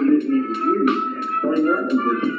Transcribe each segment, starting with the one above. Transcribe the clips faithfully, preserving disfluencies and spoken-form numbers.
isn't even you. Explain that to me.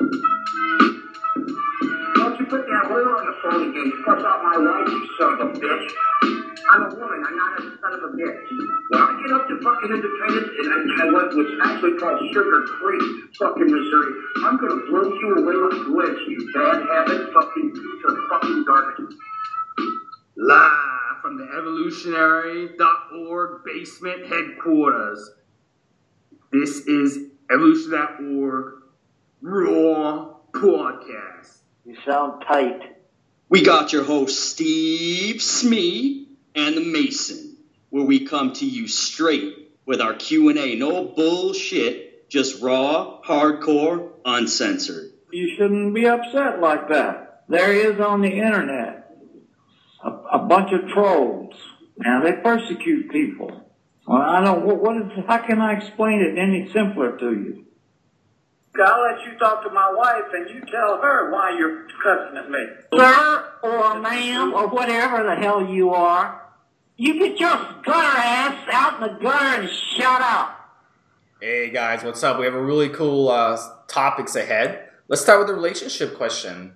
Don't you put that lid on the phone again. You cuss out my wife, you son of a bitch. I'm a woman. I'm not a son of a bitch. When I get up to fucking Independence and I, I went, which actually called Sugar Creek, fucking Missouri, I'm gonna blow you away like glitch, you bad habit, fucking piece of fucking garbage. Live from the evolutionary dot org basement headquarters. This is evolution dot org Raw Podcast. You sound tight. We got your host, Steve Smee and the Mason, where we come to you straight with our Q and A. No bullshit, just raw, hardcore, uncensored. You shouldn't be upset like that. There he is on the internet. A, a bunch of trolls. Now, they persecute people. Well, I don't, what, what is, how can I explain it any simpler to you? I'll let you talk to my wife and you tell her why you're cussing at me. Sir or ma'am or whatever the hell you are, you get your gutter ass out in the gutter and shut up. Hey guys, what's up? We have a really cool uh, topics ahead. Let's start with the relationship question.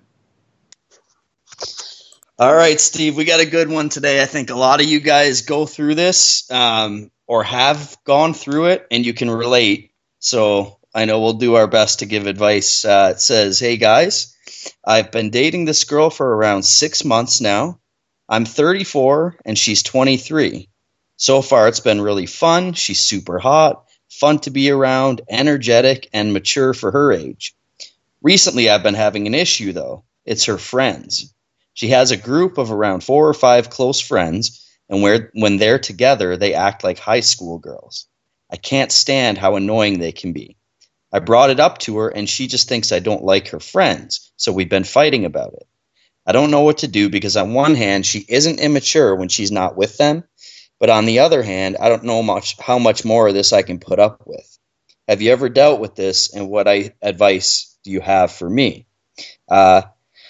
All right, Steve, we got a good one today. I think a lot of you guys go through this um, or have gone through it, and you can relate. So I know we'll do our best to give advice. Uh, it says, hey, guys, I've been dating this girl for around six months now. I'm thirty-four, and she's twenty-three. So far, it's been really fun. She's super hot, fun to be around, energetic, and mature for her age. Recently, I've been having an issue, though. It's her friends. She has a group of around four or five close friends, and where, when they're together, they act like high school girls. I can't stand how annoying they can be. I brought it up to her, and she just thinks I don't like her friends, so we've been fighting about it. I don't know what to do because on one hand, she isn't immature when she's not with them, but on the other hand, I don't know much how much more of this I can put up with. Have you ever dealt with this, and what I, advice do you have for me? Uh,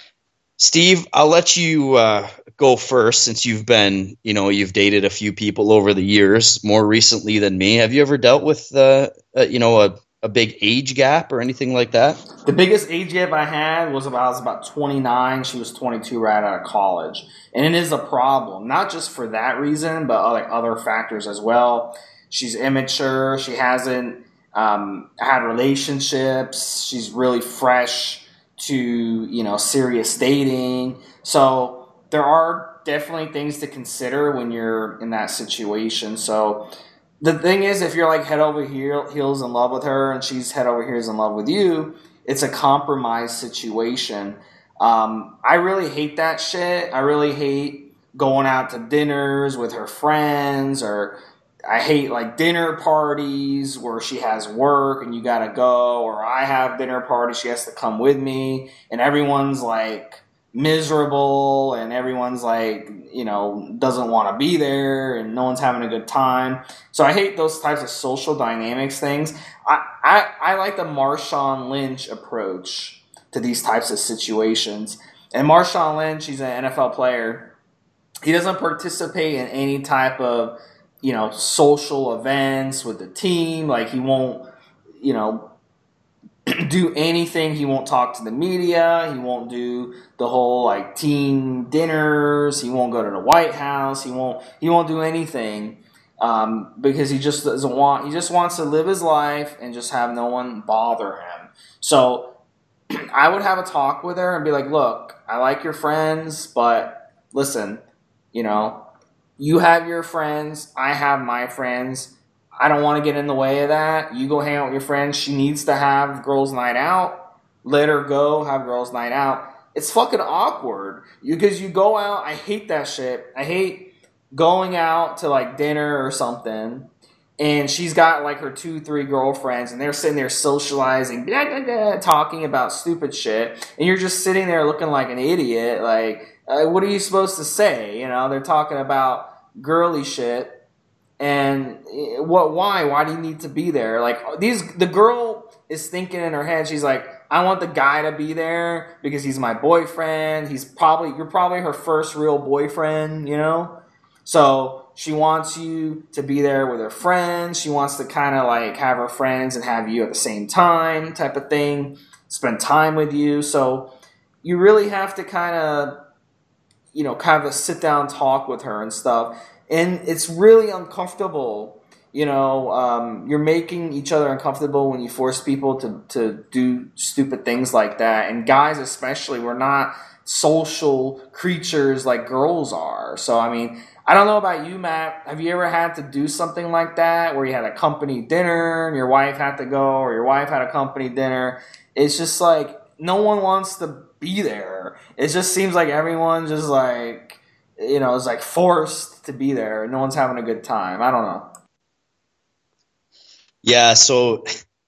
Steve, I'll let you uh, go first since you've been, you know, you've dated a few people over the years, more recently than me. Have you ever dealt with, uh, uh, you know, a a big age gap or anything like that? The biggest age gap I had was about, I was about twenty-nine. She was twenty-two right out of college. And it is a problem, not just for that reason, but like other factors as well. She's immature. She hasn't um, had relationships. She's really fresh to, you know, serious dating. So there are definitely things to consider when you're in that situation. So the thing is, if you're like head over heel, heels in love with her and she's head over heels in love with you, it's a compromise situation. Um, I really hate that shit. I really hate going out to dinners with her friends, or I hate like dinner parties where she has work and you gotta go, or I have dinner parties, she has to come with me, and everyone's like miserable and everyone's like, you know, doesn't want to be there and no one's having a good time. So I hate those types of social dynamics things. I, I, I like the Marshawn Lynch approach to these types of situations. And Marshawn Lynch, he's an N F L player. He doesn't participate in any type of, you know, social events with the team. Like he won't, you know, do anything. He won't talk to the media. He won't do the whole like team dinners. He won't go to the White House. He won't. He won't do anything um, because he just doesn't want. He just wants to live his life and just have no one bother him. So I would have a talk with her and be like, "Look, I like your friends, but listen, you know, you have your friends. I have my friends. I don't want to get in the way of that. You go hang out with your friends. She needs to have girls' night out. Let her go have girls' night out." It's fucking awkward because you go out. I hate that shit. I hate going out to like dinner or something, and she's got like her two, three girlfriends, and they're sitting there socializing, blah, blah, blah, talking about stupid shit, and you're just sitting there looking like an idiot. Like, uh, what are you supposed to say? You know, they're talking about girly shit. And what? Why? Why do you need to be there? Like these, the girl is thinking in her head. She's like, I want the guy to be there because he's my boyfriend. He's probably you're probably her first real boyfriend, you know. So she wants you to be there with her friends. She wants to kind of like have her friends and have you at the same time type of thing, spend time with you. So you really have to kind of, you know, kind of sit down, talk with her and stuff. And it's really uncomfortable. You know, um, you're making each other uncomfortable when you force people to, to do stupid things like that. And guys especially, we're not social creatures like girls are. So, I mean, I don't know about you, Matt. Have you ever had to do something like that where you had a company dinner and your wife had to go, or your wife had a company dinner? It's just like no one wants to be there. It just seems like everyone just like, you know, is like forced to be there. No one's having a good time. I don't know. Yeah, so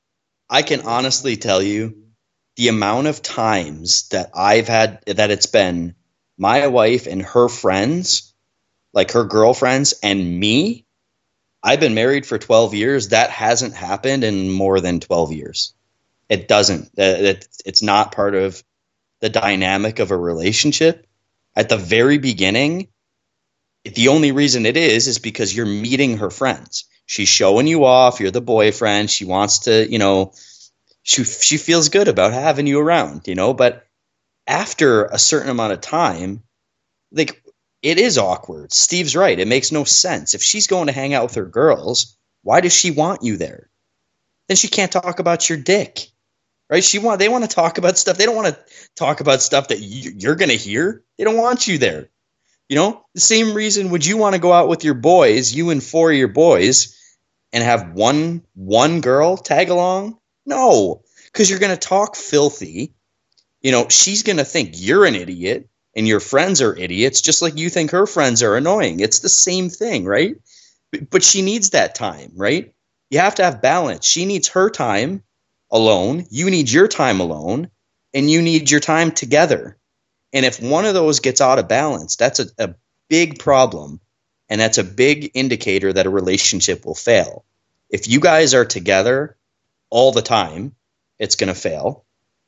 I can honestly tell you the amount of times that I've had that it's been my wife and her friends, like her girlfriends and me. I've been married for twelve years. That hasn't happened in more than twelve years. It doesn't. It's not part of the dynamic of a relationship. At the very beginning, the only reason it is is because you're meeting her friends. She's showing you off. You're the boyfriend. She wants to, you know, she she feels good about having you around, you know. But after a certain amount of time, like, it is awkward. Steve's right. It makes no sense. If she's going to hang out with her girls, why does she want you there? Then she can't talk about your dick, right? She want they want to talk about stuff. They don't want to talk about stuff that you, you're going to hear. They don't want you there. You know, the same reason would you want to go out with your boys, you and four of your boys, and have one one girl tag along? No, because you're going to talk filthy. You know, she's going to think you're an idiot and your friends are idiots, just like you think her friends are annoying. It's the same thing, right? But she needs that time, right? You have to have balance. She needs her time alone. You need your time alone. And you need your time together. And if one of those gets out of balance, that's a, a big problem. And that's a big indicator that a relationship will fail. If you guys are together all the time, it's going to fail.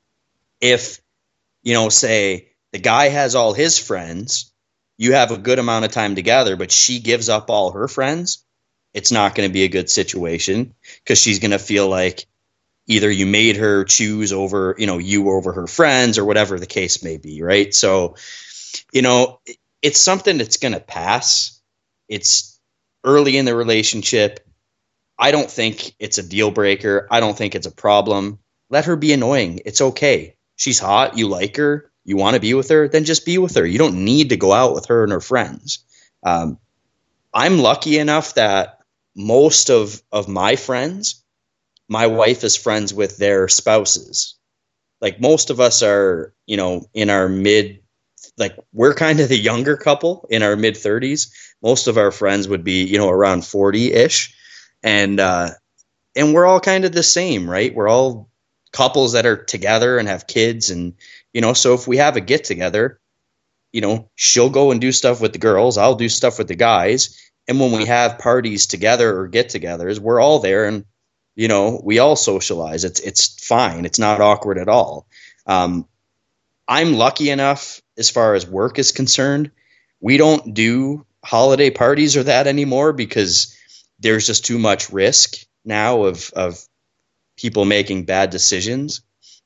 If, you know, say the guy has all his friends, you have a good amount of time together, but she gives up all her friends, it's not going to be a good situation, because she's going to feel like either you made her choose over, you know, you over her friends, or whatever the case may be, right? So, you know, it's something that's going to pass. It's early in the relationship. I don't think it's a deal breaker. I don't think it's a problem. Let her be annoying. It's okay. She's hot. You like her. You want to be with her. Then just be with her. You don't need to go out with her and her friends. Um, I'm lucky enough that most of, of my friends, my wife is friends with their spouses. Like, most of us are, you know, in our mid, like, we're kind of the younger couple in our mid thirties. Most of our friends would be, you know, around forty ish. And, uh, and we're all kind of the same, right? We're all couples that are together and have kids. And, you know, so if we have a get together, you know, she'll go and do stuff with the girls. I'll do stuff with the guys. And when we have parties together or get togethers, we're all there, and, you know, we all socialize. It's, it's fine. It's not awkward at all. Um, I'm lucky enough, as far as work is concerned, we don't do holiday parties or that anymore, because there's just too much risk now of, of people making bad decisions.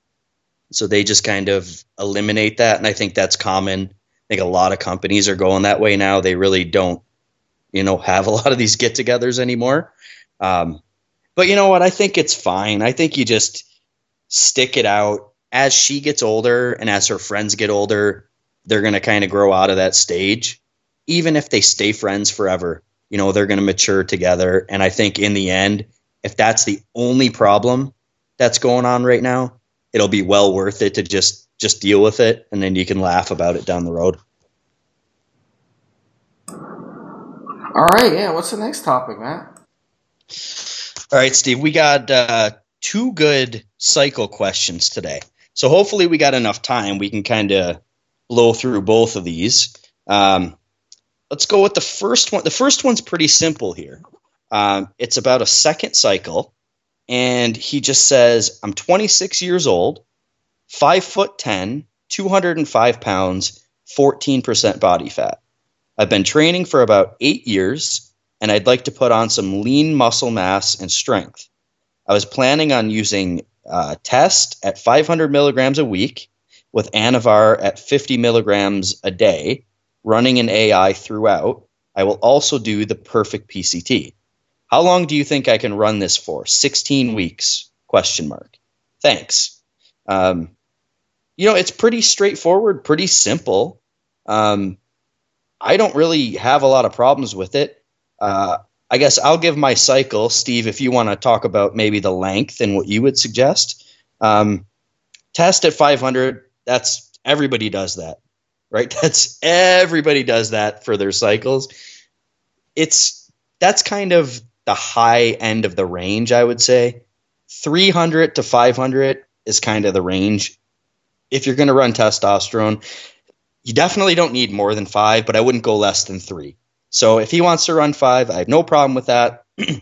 So they just kind of eliminate that. And I think that's common. I think a lot of companies are going that way now. They really don't, you know, have a lot of these get-togethers anymore. Um, but you know what? I think it's fine. I think you just stick it out. As she gets older and as her friends get older, they're going to kind of grow out of that stage. Even if they stay friends forever, you know, they're going to mature together. And I think in the end, if that's the only problem that's going on right now, it'll be well worth it to just, just deal with it. And then you can laugh about it down the road. All right. Yeah. What's the next topic, Matt? All right, Steve, we got uh, two good cycle questions today. So hopefully we got enough time. We can kind of blow through both of these. Um, let's go with the first one. The first one's pretty simple here. Um, it's about a second cycle. And he just says, I'm twenty-six years old, five foot ten, two hundred five pounds, fourteen percent body fat. I've been training for about eight years, and I'd like to put on some lean muscle mass and strength. I was planning on using uh, Test at five hundred milligrams a week with Anavar at fifty milligrams a day, running an A I throughout. I will also do the perfect P C T. How long do you think I can run this for? sixteen weeks, question mark. Thanks. Um, you know, it's pretty straightforward, pretty simple. Um, I don't really have a lot of problems with it. Uh, I guess I'll give my cycle, Steve, if you want to talk about maybe the length and what you would suggest. Um, Test at five hundred, that's everybody does that, right? That's everybody does that for their cycles. It's that's kind of the high end of the range, I would say. three hundred to five hundred is kind of the range. If you're going to run testosterone, you definitely don't need more than five, but I wouldn't go less than three. So if he wants to run five, I have no problem with that.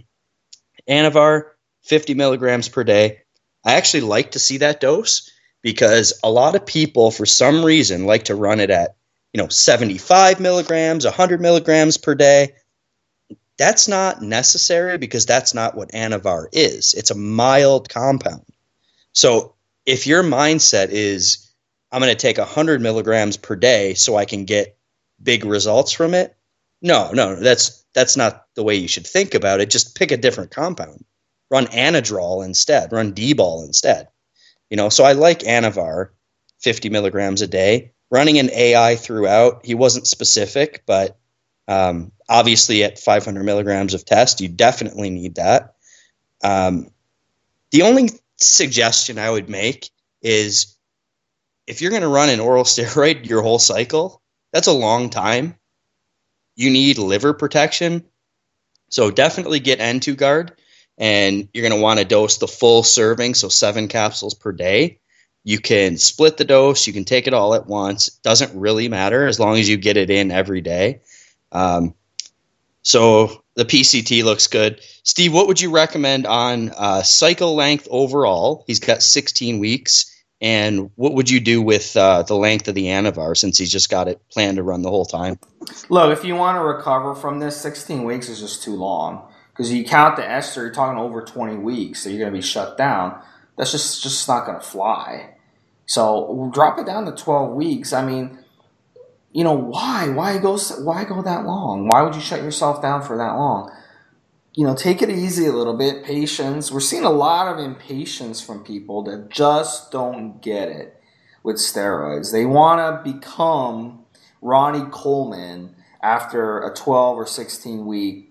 Anavar, fifty milligrams per day. I actually like to see that dose because a lot of people, for some reason, like to run it at, you know, seventy-five milligrams, one hundred milligrams per day. That's not necessary because that's not what Anavar is. It's a mild compound. So if your mindset is, I'm going to take one hundred milligrams per day so I can get big results from it, no, no, that's that's not the way you should think about it. Just pick a different compound. Run Anadrol instead. Run D-bol instead. You know, so I like Anavar, fifty milligrams a day. Running an A I throughout, he wasn't specific, but um, obviously at five hundred milligrams of Test, you definitely need that. Um, the only suggestion I would make is if you're going to run an oral steroid your whole cycle, that's a long time. You need liver protection. So definitely get N two Guard, and you're going to want to dose the full serving, so seven capsules per day. You can split the dose. You can take it all at once. It doesn't really matter as long as you get it in every day. Um, so the P C T looks good. Steve, what would you recommend on uh, cycle length overall? He's got sixteen weeks. And what would you do with uh, the length of the Anavar since he's just got it planned to run the whole time? Look, if you want to recover from this, sixteen weeks is just too long. Because you count the ester, you're talking over twenty weeks, so you're going to be shut down. That's just, just not going to fly. So we'll drop it down to twelve weeks. I mean, you know, why? Why go, why go that long? Why would you shut yourself down for that long? You know, take it easy a little bit, patience. We're seeing a lot of impatience from people that just don't get it with steroids. They want to become Ronnie Coleman after a twelve or sixteen week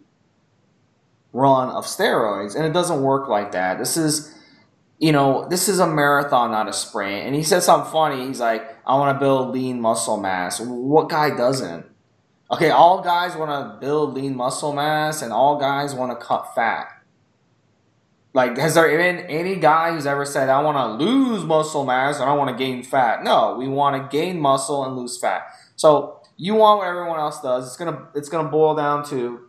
run of steroids, and it doesn't work like that. This is, you know, this is a marathon, not a sprint. And he said something funny. He's like, I want to build lean muscle mass. What guy doesn't? Okay, all guys want to build lean muscle mass, and all guys want to cut fat. Like, has there been any guy who's ever said, I want to lose muscle mass and I want to gain fat? No, we want to gain muscle and lose fat. So you want what everyone else does. It's gonna it's gonna boil down to,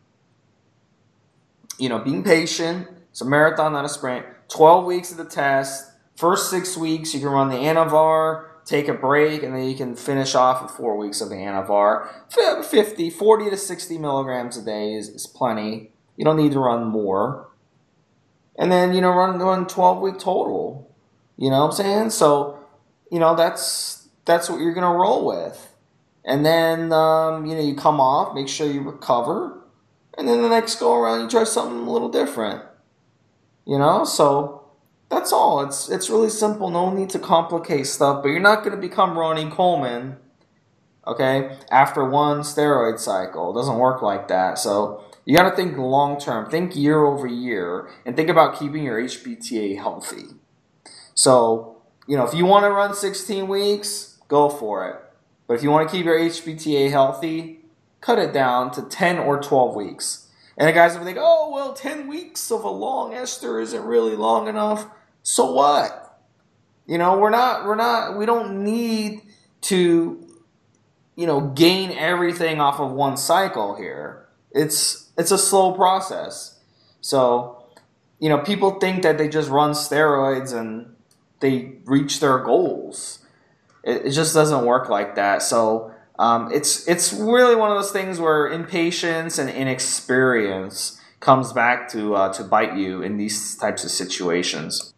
you know, being patient. It's a marathon, not a sprint. twelve weeks of the test. First six weeks, you can run the Anavar, take a break, and then you can finish off with four weeks of the Anavar. fifty, forty to sixty milligrams a day is, is plenty. You don't need to run more. And then, you know, run run twelve-week total. You know what I'm saying? So, you know, that's that's what you're going to roll with. And then, um, you know, you come off, make sure you recover. And then the next go around, you try something a little different. You know, so that's all. It's it's really simple. No need to complicate stuff. But you're not going to become Ronnie Coleman, okay, after one steroid cycle. It doesn't work like that. So you got to think long term. Think year over year. And think about keeping your H P T A healthy. So, you know, if you want to run sixteen weeks, go for it. But if you want to keep your H P T A healthy, cut it down to ten or twelve weeks. And the guys will think, oh, well, ten weeks of a long ester isn't really long enough. So what? You know, we're not, we're not, we don't need to, you know, gain everything off of one cycle here. It's, it's a slow process. So, you know, people think that they just run steroids and they reach their goals. It, it just doesn't work like that. So, Um, it's it's really one of those things where impatience and inexperience comes back to uh, to bite you in these types of situations.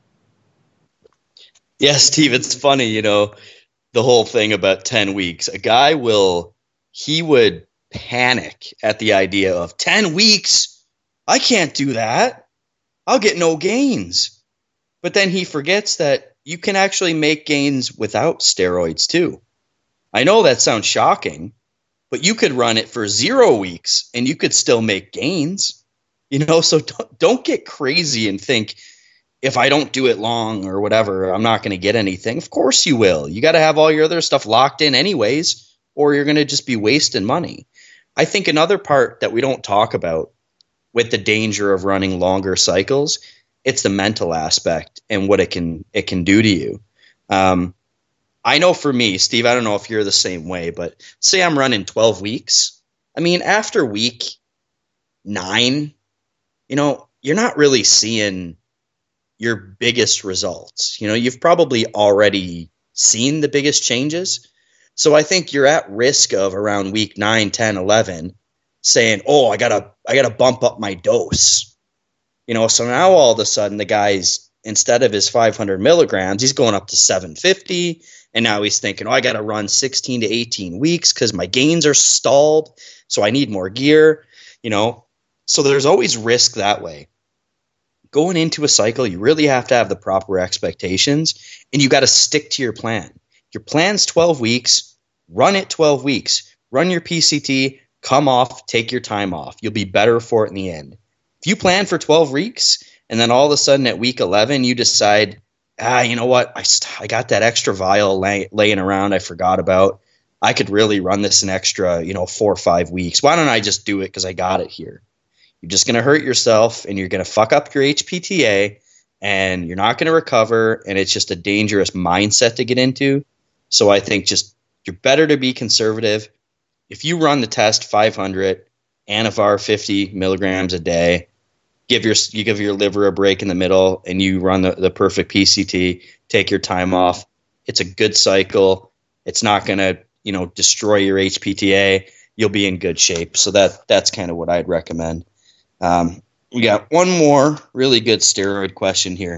Yeah, Steve, it's funny, you know, the whole thing about ten weeks. A guy will, he would panic at the idea of ten weeks. I can't do that. I'll get no gains. But then he forgets that you can actually make gains without steroids too. I know that sounds shocking, but you could run it for zero weeks and you could still make gains. You know, so don't, don't get crazy and think, if I don't do it long or whatever, I'm not going to get anything. Of course you will. You got to have all your other stuff locked in anyways, or you're going to just be wasting money. I think another part that we don't talk about with the danger of running longer cycles, it's the mental aspect and what it can it can do to you. Um, I know for me, Steve, I don't know if you're the same way, but say I'm running twelve weeks. I mean, after week nine, you know, you're not really seeing your biggest results. You know, you've probably already seen the biggest changes. So I think you're at risk of around week nine, ten, eleven saying, oh, I gotta, I gotta bump up my dose. You know, so now all of a sudden the guy's, instead of his five hundred milligrams, he's going up to seven fifty. And now he's thinking, oh, I got to run sixteen to eighteen weeks because my gains are stalled. So I need more gear, you know. So there's always risk that way. Going into a cycle, you really have to have the proper expectations and you got to stick to your plan. Your plan's twelve weeks, run it twelve weeks, run your P C T, come off, take your time off. You'll be better for it in the end. If you plan for twelve weeks and then all of a sudden at week eleven, you decide, ah, you know what? I, I got that extra vial lay, laying around I forgot about. I could really run this an extra, you know, four or five weeks. Why don't I just do it because I got it here? You're just going to hurt yourself and you're going to fuck up your H P T A and you're not going to recover. And it's just a dangerous mindset to get into. So I think just you're better to be conservative. If you run the test five hundred, Anavar fifty milligrams a day, give your you give your liver a break in the middle and you run the, the perfect P C T, take your time off. It's a good cycle. It's not going to, you know, destroy your H P T A. You'll be in good shape. So that that's kind of what I'd recommend. Um, we got one more really good steroid question here.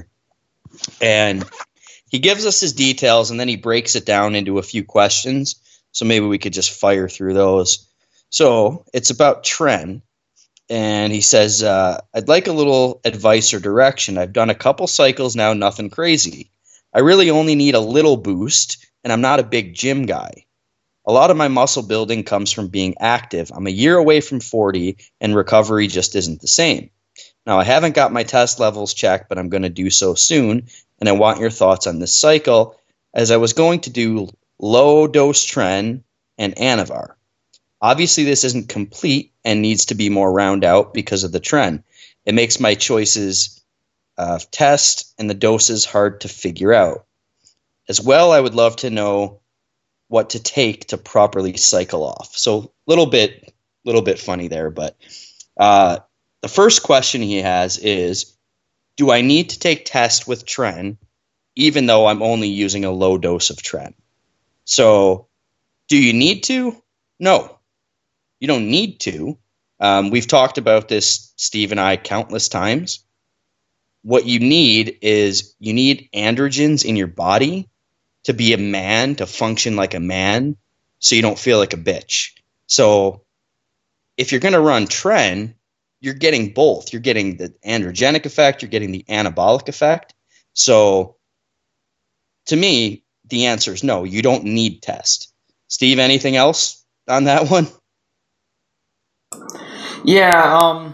And he gives us his details and then he breaks it down into a few questions. So maybe we could just fire through those. So it's about Tren. And he says, uh, I'd like a little advice or direction. I've done a couple cycles now, nothing crazy. I really only need a little boost, and I'm not a big gym guy. A lot of my muscle building comes from being active. I'm a year away from forty, and recovery just isn't the same. Now, I haven't got my test levels checked, but I'm going to do so soon, and I want your thoughts on this cycle, as I was going to do low-dose Tren and Anavar. Obviously, this isn't complete and needs to be more round out because of the Tren. It makes my choices of test and the doses hard to figure out. As well, I would love to know what to take to properly cycle off. So, little bit, little bit funny there, but uh, the first question he has is, do I need to take test with Tren, even though I'm only using a low dose of Tren? So, do you need to? No. You don't need to. Um, we've talked about this, Steve and I, countless times. What you need is you need androgens in your body to be a man, to function like a man, so you don't feel like a bitch. So if you're going to run Tren, you're getting both. You're getting the androgenic effect, you're getting the anabolic effect. So to me, the answer is no, you don't need test. Steve, anything else on that one? Yeah, um,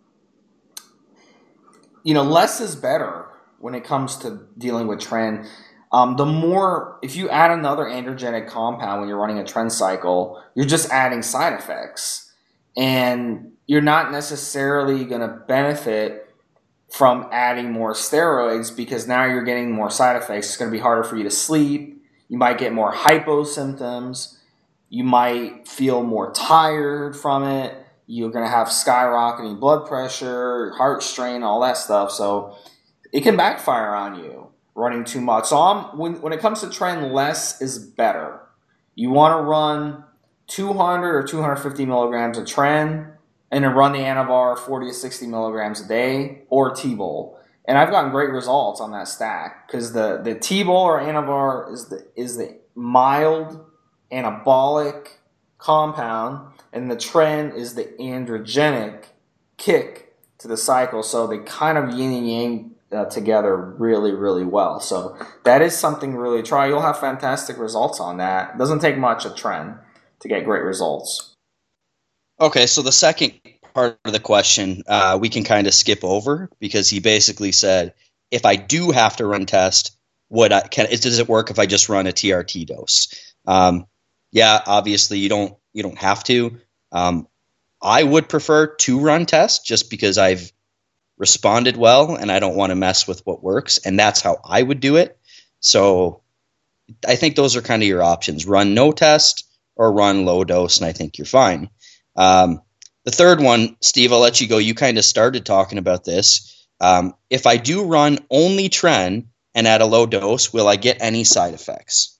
you know, less is better when it comes to dealing with Tren. Um, the more, if you add another androgenic compound when you're running a Tren cycle, you're just adding side effects. And you're not necessarily going to benefit from adding more steroids because now you're getting more side effects. It's going to be harder for you to sleep. You might get more hypo symptoms. You might feel more tired from it. You're going to have skyrocketing blood pressure, heart strain, all that stuff. So it can backfire on you running too much. So I'm, when, when it comes to Tren, less is better. You want to run two hundred or two hundred fifty milligrams of Tren, and then run the Anavar forty to sixty milligrams a day, or T-Bol. And I've gotten great results on that stack because the, the T-Bol or Anavar is the is the mild anabolic compound, and the Tren is the androgenic kick to the cycle. So they kind of yin and yang uh, together really, really well. So that is something really to try. You'll have fantastic results on that. It doesn't take much a Tren to get great results. Okay, so the second part of the question uh, we can kind of skip over because he basically said, if I do have to run test, what I can does it work if I just run a T R T dose? Um, yeah, obviously you don't you don't have to. Um, I would prefer to run test just because I've responded well and I don't want to mess with what works, and that's how I would do it. So I think those are kind of your options: run no test or run low dose, and I think you're fine. Um, the third one, Steve, I'll let you go. You kind of started talking about this. Um, if I do run only Tren and at a low dose, will I get any side effects?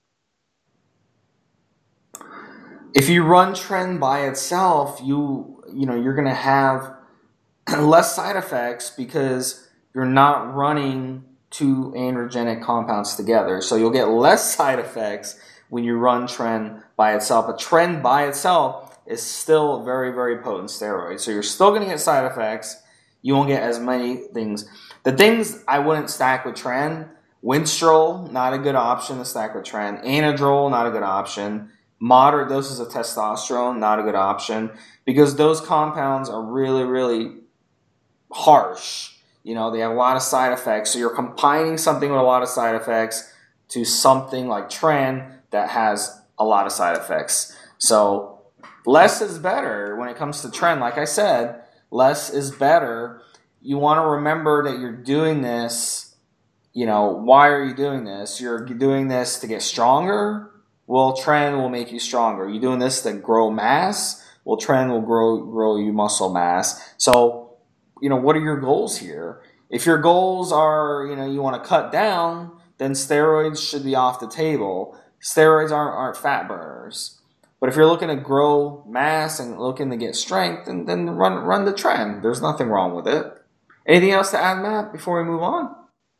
If you run Tren by itself, you you know you're going to have less side effects because you're not running two androgenic compounds together. So you'll get less side effects when you run Tren by itself. But Tren by itself is still a very, very potent steroid. So you're still going to get side effects. You won't get as many things. The things I wouldn't stack with Tren: Winstrol, not a good option to stack with Tren. Anadrol, not a good option. Moderate doses of testosterone, not a good option, because those compounds are really, really harsh. You know, they have a lot of side effects. So you're combining something with a lot of side effects to something like Tren that has a lot of side effects. So less is better when it comes to Tren. Like I said, less is better. You want to remember that you're doing this, you know, why are you doing this? You're doing this to get stronger. Well, Tren will make you stronger. You're doing this to grow mass. Well, Tren will grow grow you muscle mass. So, you know, what are your goals here? If your goals are, you know, you want to cut down, then steroids should be off the table. Steroids aren't, aren't fat burners. But if you're looking to grow mass and looking to get strength, then, then run run the Tren. There's nothing wrong with it. Anything else to add, Matt, before we move on?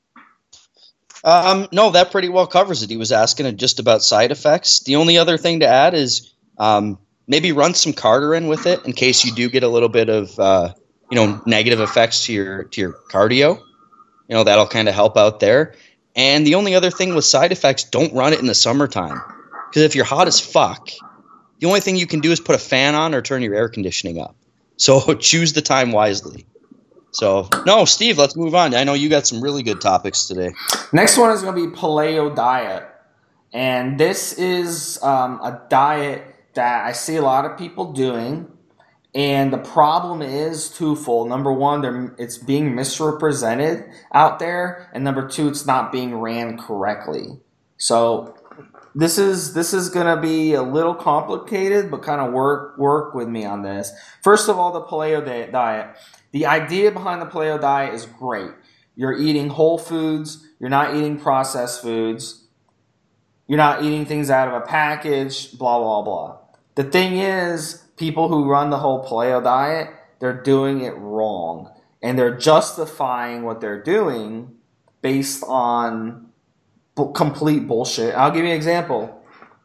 Um, no, that pretty well covers it. He was asking just about side effects. The only other thing to add is um, maybe run some Carterin with it in case you do get a little bit of uh, you know negative effects to your to your cardio. You know, that'll kind of help out there. And the only other thing with side effects, don't run it in the summertime, because if you're hot as fuck, the only thing you can do is put a fan on or turn your air conditioning up. So choose the time wisely. So, no, Steve, let's move on. I know you got some really good topics today. Next one is going to be paleo diet. And this is um, a diet that I see a lot of people doing. And the problem is twofold. Number one, it's being misrepresented out there. And number two, it's not being ran correctly. So this is this is going to be a little complicated, but kind of work, work with me on this. First of all, the paleo diet. The idea behind the paleo diet is great. You're eating whole foods. You're not eating processed foods. You're not eating things out of a package, blah, blah, blah. The thing is, people who run the whole paleo diet, they're doing it wrong. And they're justifying what they're doing based on b- complete bullshit. I'll give you an example.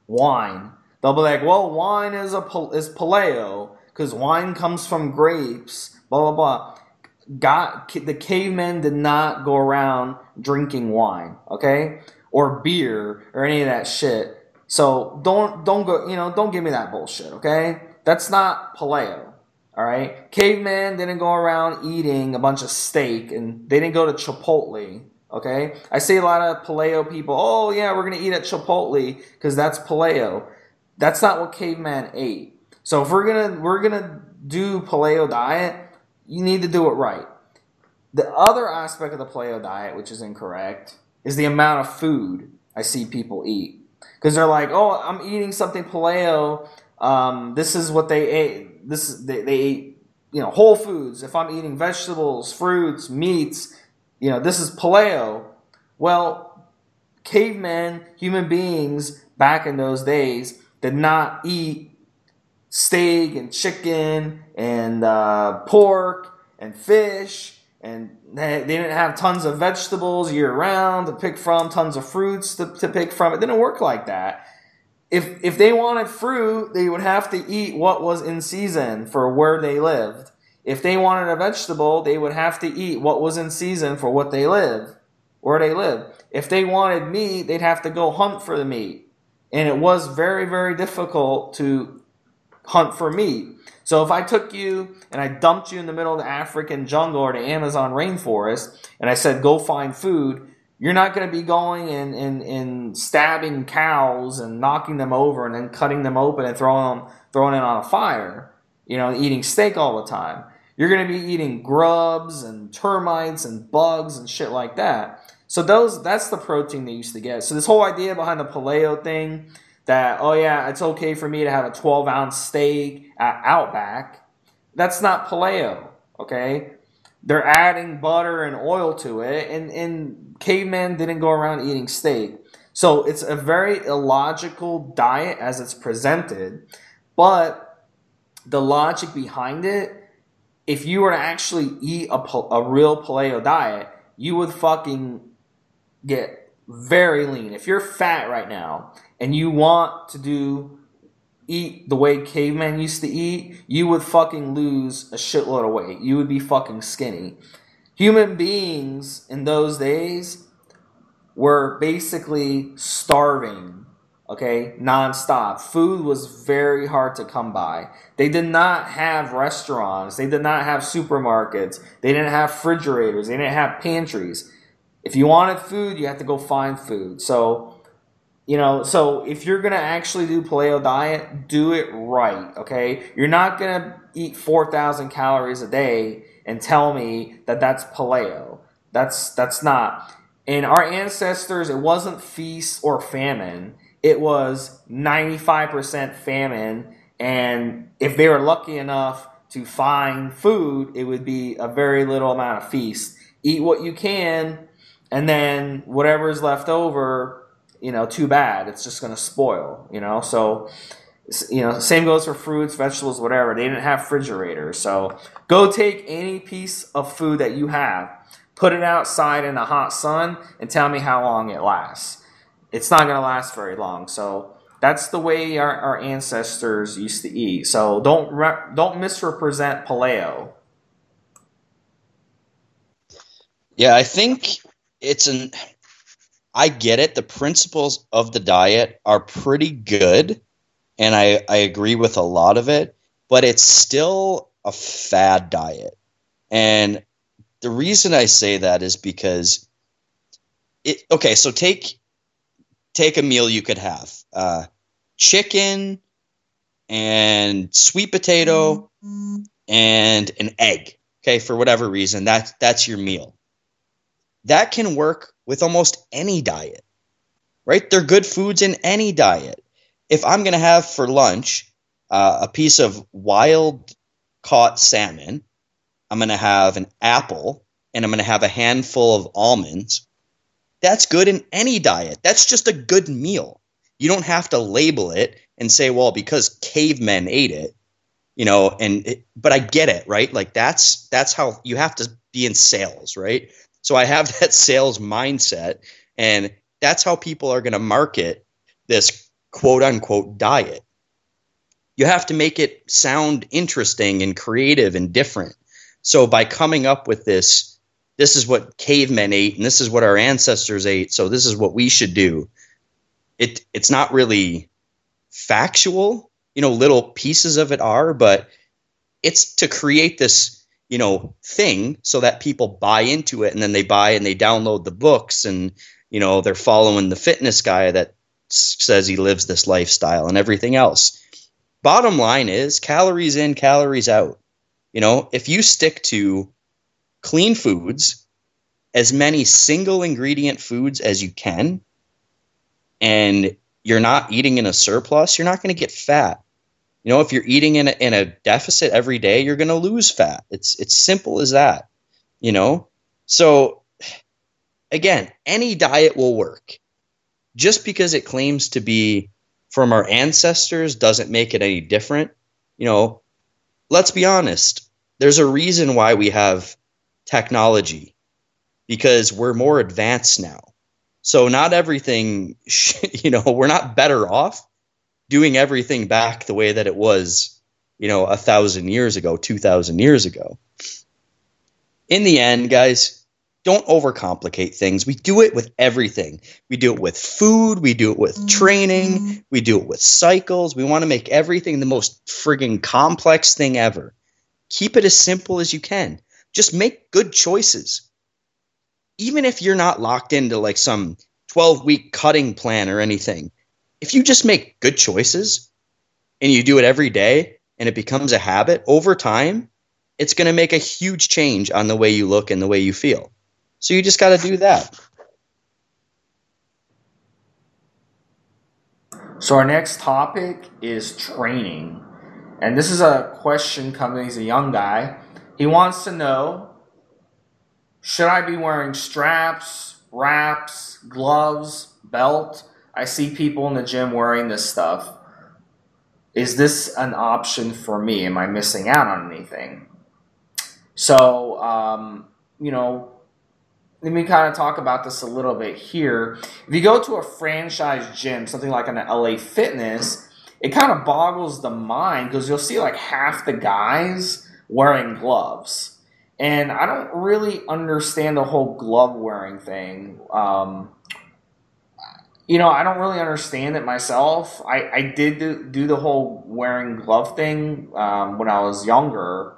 Wine. They'll be like, well, wine is, a, is paleo because wine comes from grapes. Blah, blah, blah. God, the cavemen did not go around drinking wine, okay? Or beer or any of that shit. So don't don't go, you know, don't give me that bullshit, okay? That's not paleo, all right? Cavemen didn't go around eating a bunch of steak, and they didn't go to Chipotle, okay? I see a lot of paleo people, oh, yeah, we're going to eat at Chipotle because that's paleo. That's not what cavemen ate. So if we're going to we're going to do paleo diet, you need to do it right. The other aspect of the paleo diet, which is incorrect, is the amount of food I see people eat. Because they're like, oh, I'm eating something paleo. Um, this is what they ate. This is, they, they ate, you know, whole foods. If I'm eating vegetables, fruits, meats, you know, this is paleo. Well, cavemen, human beings back in those days did not eat steak and chicken and uh, pork and fish, and they, they didn't have tons of vegetables year round to pick from, tons of fruits to, to pick from. It didn't work like that. If if they wanted fruit, they would have to eat what was in season for where they lived. If they wanted a vegetable, they would have to eat what was in season for what they live, where they live. If they wanted meat, they'd have to go hunt for the meat. And it was very, very difficult to hunt for meat. So if I took you and I dumped you in the middle of the African jungle or the Amazon rainforest, and I said, go find food, you're not going to be going and, and, and stabbing cows and knocking them over and then cutting them open and throwing them throwing it on a fire, you know, eating steak all the time. You're going to be eating grubs and termites and bugs and shit like that. So those that's the protein they used to get. So this whole idea behind the paleo thing that, oh yeah, it's okay for me to have a twelve ounce steak at Outback, that's not paleo, okay? They're adding butter and oil to it, and, and cavemen didn't go around eating steak. So it's a very illogical diet as it's presented, but the logic behind it, if you were to actually eat a, a real paleo diet, you would fucking get very lean. If you're fat right now and you want to do eat the way cavemen used to eat, you would fucking lose a shitload of weight. You would be fucking skinny. Human beings in those days were basically starving, okay, nonstop. Food was very hard to come by. They did not have restaurants. They did not have supermarkets. They didn't have refrigerators. They didn't have pantries. If you wanted food, you had to go find food. So, you know, so if you're going to actually do paleo diet, do it right, okay? You're not going to eat four thousand calories a day and tell me that that's paleo. That's that's not. In our ancestors, it wasn't feast or famine. It was ninety-five percent famine, and if they were lucky enough to find food, it would be a very little amount of feast. Eat what you can, and then whatever's left over, you know, too bad. It's just going to spoil, you know. So, you know, same goes for fruits, vegetables, whatever. They didn't have refrigerators. So go take any piece of food that you have, put it outside in the hot sun, and tell me how long it lasts. It's not going to last very long. So that's the way our, our ancestors used to eat. So don't re- don't misrepresent paleo. Yeah, I think it's an... I get it. The principles of the diet are pretty good, and I, I agree with a lot of it, but it's still a fad diet. And the reason I say that is because it okay, so take take a meal you could have. Uh, chicken and sweet potato and an egg. Okay, for whatever reason, that's that's your meal. That can work with almost any diet, right? They're good foods in any diet. If I'm going to have for lunch uh, a piece of wild caught salmon, I'm going to have an apple, and I'm going to have a handful of almonds. That's good in any diet. That's just a good meal. You don't have to label it and say, well, because cavemen ate it, you know, and it, but I get it, right? Like that's that's how you have to be in sales, right? So I have that sales mindset, and that's how people are going to market this quote unquote diet. You have to make it sound interesting and creative and different. So by coming up with this, this is what cavemen ate and this is what our ancestors ate, so this is what we should do. It it's not really factual, you know, little pieces of it are, but it's to create this, you know, thing so that people buy into it, and then they buy and they download the books, and, you know, they're following the fitness guy that says he lives this lifestyle and everything else. Bottom line is calories in, calories out. You know, if you stick to clean foods, as many single ingredient foods as you can, and you're not eating in a surplus, you're not going to get fat. You know, if you're eating in a, in a deficit every day, you're going to lose fat. It's it's simple as that, you know? So, again, any diet will work. Just because it claims to be from our ancestors doesn't make it any different. you know, let's be honest. There's a reason why we have technology, because we're more advanced now. So not everything, you know, we're not better off doing everything back the way that it was, you know, a thousand years ago, two thousand years ago. In the end, guys, don't overcomplicate things. We do it with everything. We do it with food. We do it with training. We do it with cycles. We want to make everything the most frigging complex thing ever. Keep it as simple as you can. Just make good choices. Even if you're not locked into like some twelve-week cutting plan or anything, if you just make good choices and you do it every day and it becomes a habit, over time, it's going to make a huge change on the way you look and the way you feel. So you just got to do that. So our next topic is training. And this is a question coming, he's a young guy. He wants to know, should I be wearing straps, wraps, gloves, belt? I see people in the gym wearing this stuff. Is this an option for me? Am I missing out on anything? So, um, you know, let me kind of talk about this a little bit here. If you go to a franchise gym, something like an L A Fitness, it kind of boggles the mind because you'll see like half the guys wearing gloves. And I don't really understand the whole glove wearing thing. Um, you know, I don't really understand it myself. I, I did do, do the whole wearing glove thing um, when I was younger.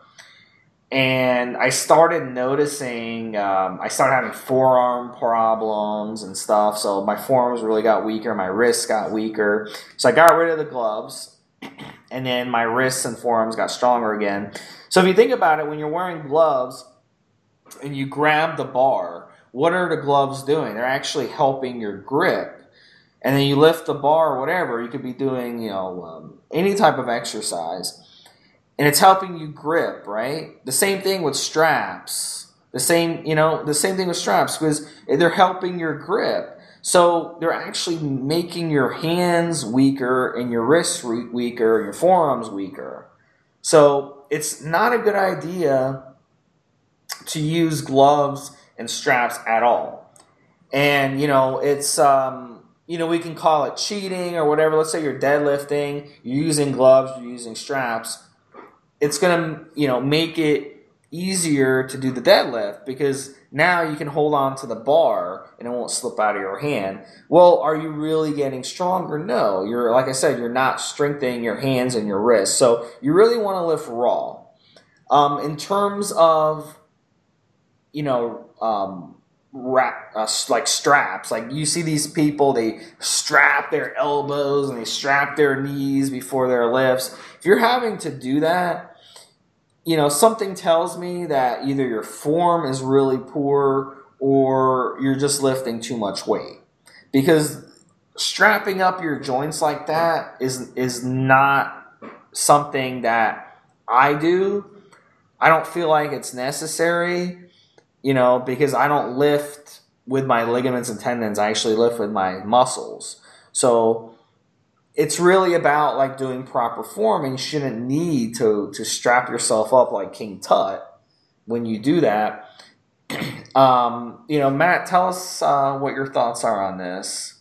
And I started noticing, um, I started having forearm problems and stuff. So my forearms really got weaker. My wrists got weaker. So I got rid of the gloves. And then my wrists and forearms got stronger again. So if you think about it, when you're wearing gloves and you grab the bar, what are the gloves doing? They're actually helping your grip. And then you lift the bar or whatever. You could be doing, you know, um, any type of exercise. And it's helping you grip, right? The same thing with straps. The same, you know, the same thing with straps because they're helping your grip. So they're actually making your hands weaker and your wrists weaker, and your forearms weaker. So it's not a good idea to use gloves and straps at all. And, you know, it's, um, you know, we can call it cheating or whatever. Let's say you're deadlifting, you're using gloves, you're using straps. It's going to, you know, make it easier to do the deadlift because now you can hold on to the bar and it won't slip out of your hand. Well, are you really getting stronger? No. You're, like I said, you're not strengthening your hands and your wrists. So you really want to lift raw. Um, in terms of, you know, um, wrap, uh, like straps, like you see these people, they strap their elbows and they strap their knees before their lifts. If you're having to do that, you know, something tells me that either your form is really poor or you're just lifting too much weight. Because strapping up your joints like that is is not something that I do. I don't feel like it's necessary, you know, because I don't lift with my ligaments and tendons. I actually lift with my muscles. So it's really about like doing proper form, and you shouldn't need to to strap yourself up like King Tut when you do that. Um, you know, Matt, tell us uh, what your thoughts are on this.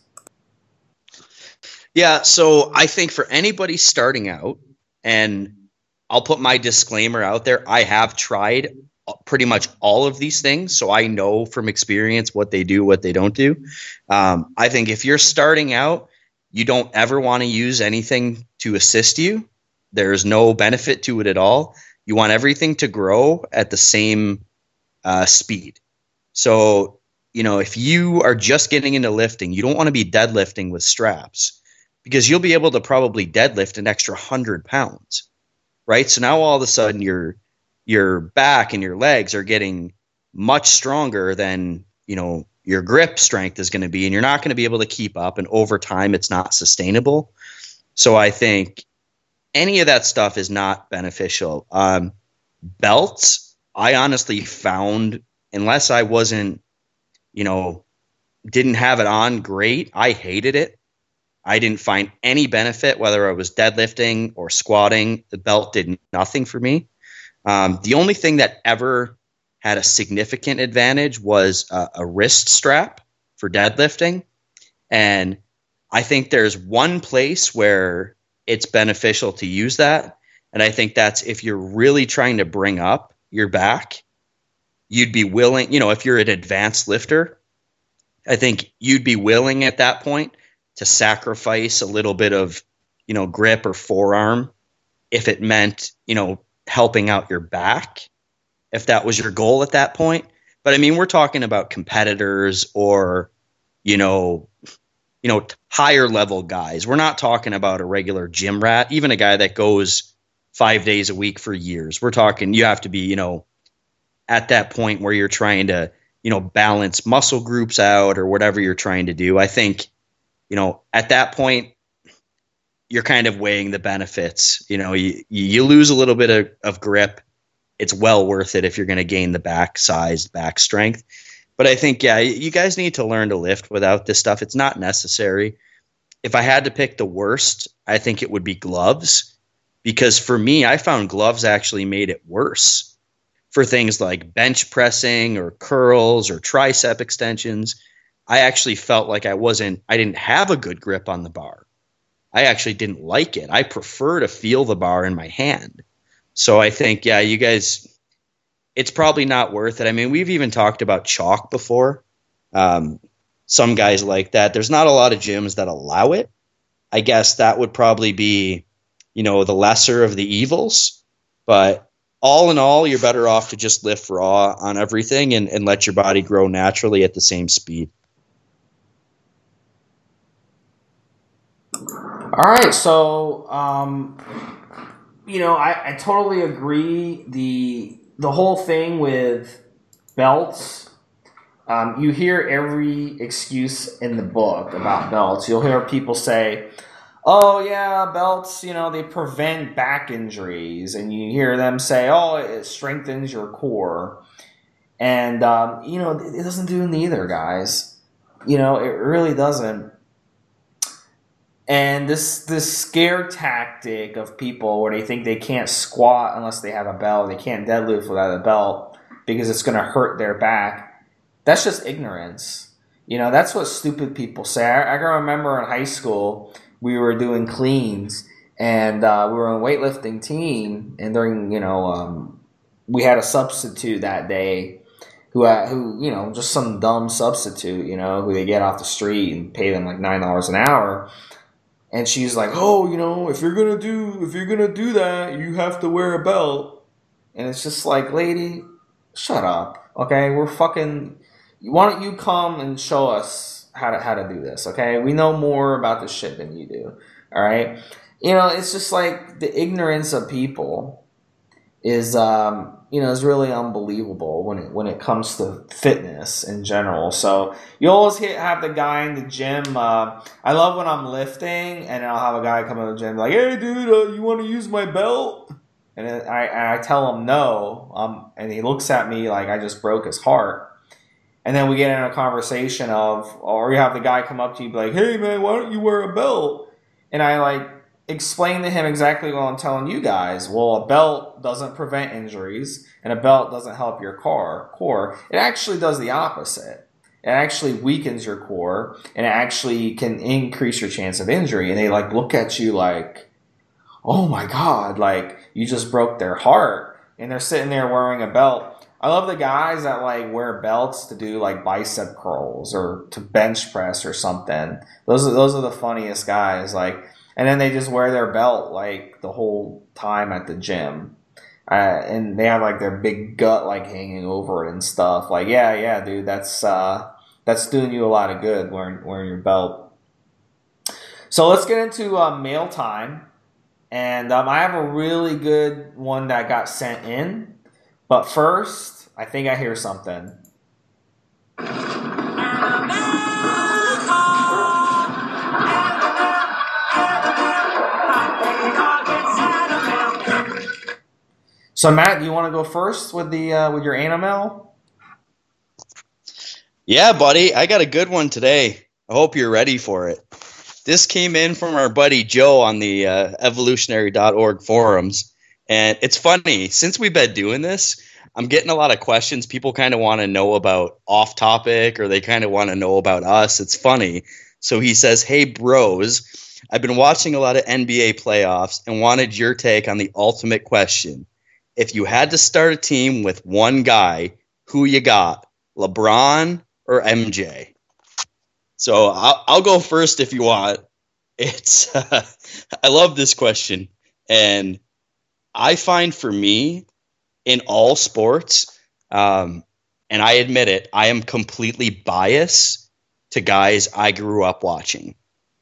Yeah, so I think for anybody starting out, and I'll put my disclaimer out there, I have tried pretty much all of these things, so I know from experience what they do, what they don't do. Um, I think if you're starting out, you don't ever want to use anything to assist you. There's no benefit to it at all. You want everything to grow at the same uh, speed. So, you know, if you are just getting into lifting, you don't want to be deadlifting with straps because you'll be able to probably deadlift an extra one hundred pounds, right? So now all of a sudden your your back and your legs are getting much stronger than, you know, your grip strength is going to be, and you're not going to be able to keep up, and over time it's not sustainable. So I think any of that stuff is not beneficial. Um, belts, I honestly found, unless I wasn't, you know, didn't have it on great, I hated it. I didn't find any benefit, whether I was deadlifting or squatting. The belt did nothing for me. Um, the only thing that ever had a significant advantage was a, a wrist strap for deadlifting. And I think there's one place where it's beneficial to use that. And I think that's if you're really trying to bring up your back, you'd be willing, you know, if you're an advanced lifter, I think you'd be willing at that point to sacrifice a little bit of, you know, grip or forearm if it meant, you know, helping out your back, if that was your goal at that point. But I mean, we're talking about competitors or, you know, you know, higher level guys. We're not talking about a regular gym rat, even a guy that goes five days a week for years. We're talking, you have to be, you know, at that point where you're trying to, you know, balance muscle groups out or whatever you're trying to do. I think, you know, at that point, you're kind of weighing the benefits. You know, you, you lose a little bit of, of grip. It's well worth it if you're going to gain the back size, back strength. But I think, yeah, you guys need to learn to lift without this stuff. It's not necessary. If I had to pick the worst, I think it would be gloves. Because for me, I found gloves actually made it worse for things like bench pressing or curls or tricep extensions. I actually felt like I wasn't, I didn't have a good grip on the bar. I actually didn't like it. I prefer to feel the bar in my hand. So I think, yeah, you guys, it's probably not worth it. I mean, we've even talked about chalk before. Um, some guys like that. There's not a lot of gyms that allow it. I guess that would probably be, you know, the lesser of the evils. But all in all, you're better off to just lift raw on everything and, and let your body grow naturally at the same speed. All right, so um, you know, I, I totally agree. The the whole thing with belts, um, you hear every excuse in the book about belts. You'll hear people say, "Oh yeah, belts, you know, they prevent back injuries," and you hear them say, "Oh, it strengthens your core," and um, you know, it doesn't do neither, guys. You know, it really doesn't. And this this scare tactic of people where they think they can't squat unless they have a belt, they can't deadlift without a belt because it's going to hurt their back, that's just ignorance. You know, that's what stupid people say. I, I can remember in high school, we were doing cleans, and uh, we were on a weightlifting team, and during, you know, um, we had a substitute that day who, uh, who, you know, just some dumb substitute, you know, who they get off the street and pay them like nine dollars an hour. And she's like, "Oh, you know, if you're gonna do if you're gonna do that, you have to wear a belt." And it's just like, lady, shut up, okay? We're fucking. Why don't you come and show us how to how to do this, okay? We know more about this shit than you do, all right? You know, it's just like the ignorance of people is, um, you know, is really unbelievable when it when it comes to fitness in general. So you always hit, have the guy in the gym. Uh, I love when I'm lifting and I'll have a guy come in the gym like, "Hey, dude, uh, you want to use my belt?" And then I, I tell him no, um, and he looks at me like I just broke his heart. And then we get in a conversation of, or you have the guy come up to you and be like, "Hey, man, why don't you wear a belt?" And I like explain to him exactly what I'm telling you guys. Well, a belt doesn't prevent injuries, and a belt doesn't help your core. Core. It actually does the opposite. It actually weakens your core, and it actually can increase your chance of injury. And they like look at you like, "Oh my God, like you just broke their heart." And they're sitting there wearing a belt. I love the guys that like wear belts to do like bicep curls or to bench press or something. Those are those are the funniest guys. Like, and then they just wear their belt like the whole time at the gym. Uh, and they have like their big gut like hanging over it and stuff. Like, yeah, yeah, dude, that's uh, that's doing you a lot of good wearing wearing your belt. So let's get into uh, mail time, and um, I have a really good one that got sent in. But first, I think I hear something. So Matt, do you want to go first with the uh, with your animal? Yeah, buddy, I got a good one today. I hope you're ready for it. This came in from our buddy Joe on the uh, evolutionary dot org forums. And it's funny, since we've been doing this, I'm getting a lot of questions. People kind of want to know about off topic, or they kind of want to know about us. It's funny. So he says, hey, bros, I've been watching a lot of N B A playoffs and wanted your take on the ultimate question. If you had to start a team with one guy, who you got, LeBron or M J? So I'll, I'll go first if you want. It's uh, I love this question. And I find for me, in all sports, um, and I admit it, I am completely biased to guys I grew up watching.